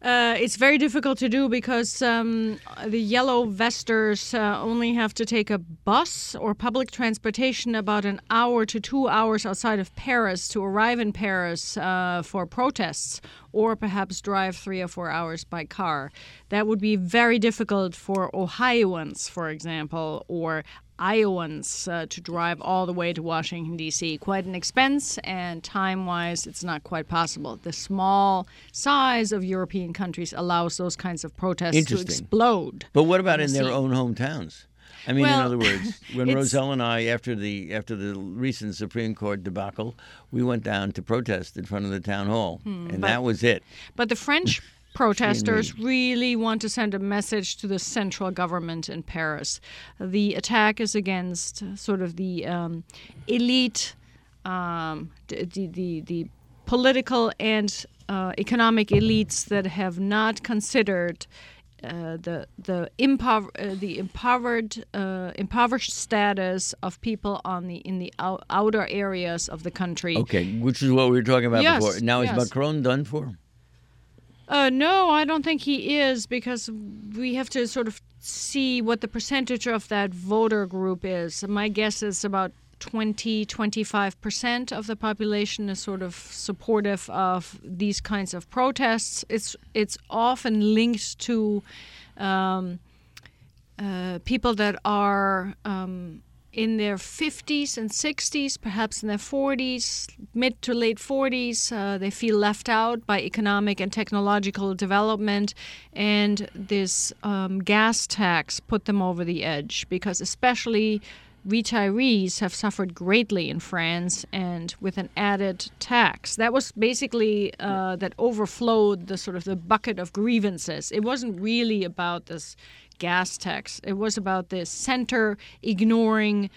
Speaker 2: Uh, it's very difficult to do because um, the yellow vesters uh, only have to take a bus or public transportation about an hour to two hours outside of Paris to arrive in Paris uh, for protests, or perhaps drive three or four hours by car. That would be very difficult for Ohioans, for example, or Iowans uh, to drive all the way to Washington, D C Quite an expense, and time-wise, it's not quite possible. The small size of European countries allows those kinds of protests to
Speaker 5: Interesting.
Speaker 2: explode.
Speaker 5: But what about
Speaker 2: in
Speaker 5: in
Speaker 2: the
Speaker 5: their
Speaker 2: sea.
Speaker 5: own hometowns? I mean,
Speaker 2: Well,
Speaker 5: in other words, when
Speaker 2: it's-
Speaker 5: Roselle and I, after the after the recent Supreme Court debacle, we went down to protest in front of the town hall, and
Speaker 2: Hmm, but-
Speaker 5: that was it.
Speaker 2: But the French protesters really want to send a message to the central government in Paris. The attack is against sort of the um, elite, um, the, the, the, the political and uh, economic elites that have not considered uh, the the, impov- uh, the impoverished uh, impoverished status of people on the in the out- outer areas of the country.
Speaker 5: Okay, which is what we were talking about
Speaker 2: Yes,
Speaker 5: before. Now,
Speaker 2: yes.
Speaker 5: is Macron done for?
Speaker 2: Uh, no, I don't think he is, because we have to sort of see what the percentage of that voter group is. My guess is about twenty, twenty-five percent of the population is sort of supportive of these kinds of protests. It's it's often linked to um, uh, people that are um, in their fifties and sixties, perhaps in their forties, mid to late forties. Uh, they feel left out by economic and technological development, and this um, gas tax put them over the edge, because especially retirees have suffered greatly in France, and with an added tax. That was basically, uh, that overflowed the sort of the bucket of grievances. It wasn't really about this gas tax. It was about the center ignoring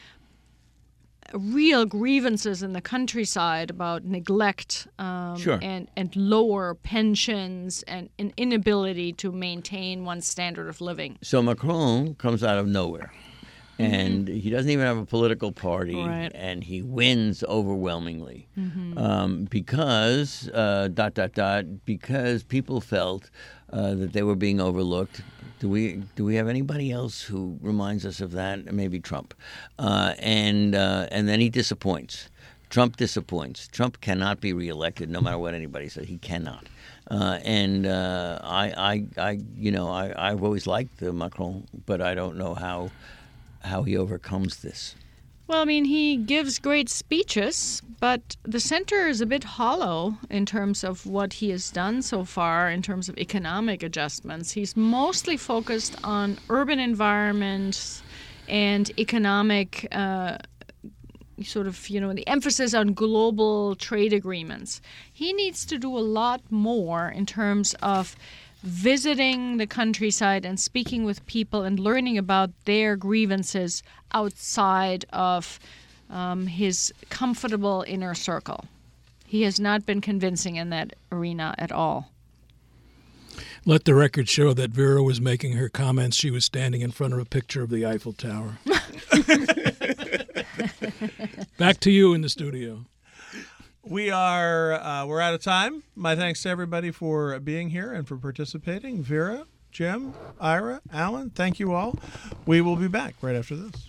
Speaker 2: real grievances in the countryside about neglect um,
Speaker 5: Sure.
Speaker 2: and, and lower pensions and an inability to maintain one's standard of living.
Speaker 5: So Macron comes out of nowhere, and he doesn't even have a political party,
Speaker 2: Right.
Speaker 5: and he wins overwhelmingly um, because uh, dot dot dot because people felt uh, that they were being overlooked. Do we do we have anybody else who reminds us of that? Maybe Trump, uh, and uh, and then he disappoints. Trump disappoints. Trump cannot be reelected, no matter what anybody says. He cannot. Uh, and uh, I, I, I, you know, I, I've always liked the Macron, but I don't know how how he overcomes this.
Speaker 2: Well, I mean, he gives great speeches, but the center is a bit hollow in terms of what he has done so far in terms of economic adjustments. He's mostly focused on urban environments and economic uh, sort of, you know, the emphasis on global trade agreements. He needs to do a lot more in terms of visiting the countryside and speaking with people and learning about their grievances outside of um, his comfortable inner circle. He has not been convincing in that arena at all.
Speaker 4: Let the record show that Vera was making her comments. She was standing in front of a picture of the Eiffel Tower. Back to you in the studio.
Speaker 1: We are uh, we're out of time. My thanks to everybody for being here and for participating. Vera, Jim, Ira, Alan, thank you all. We will be back right after this.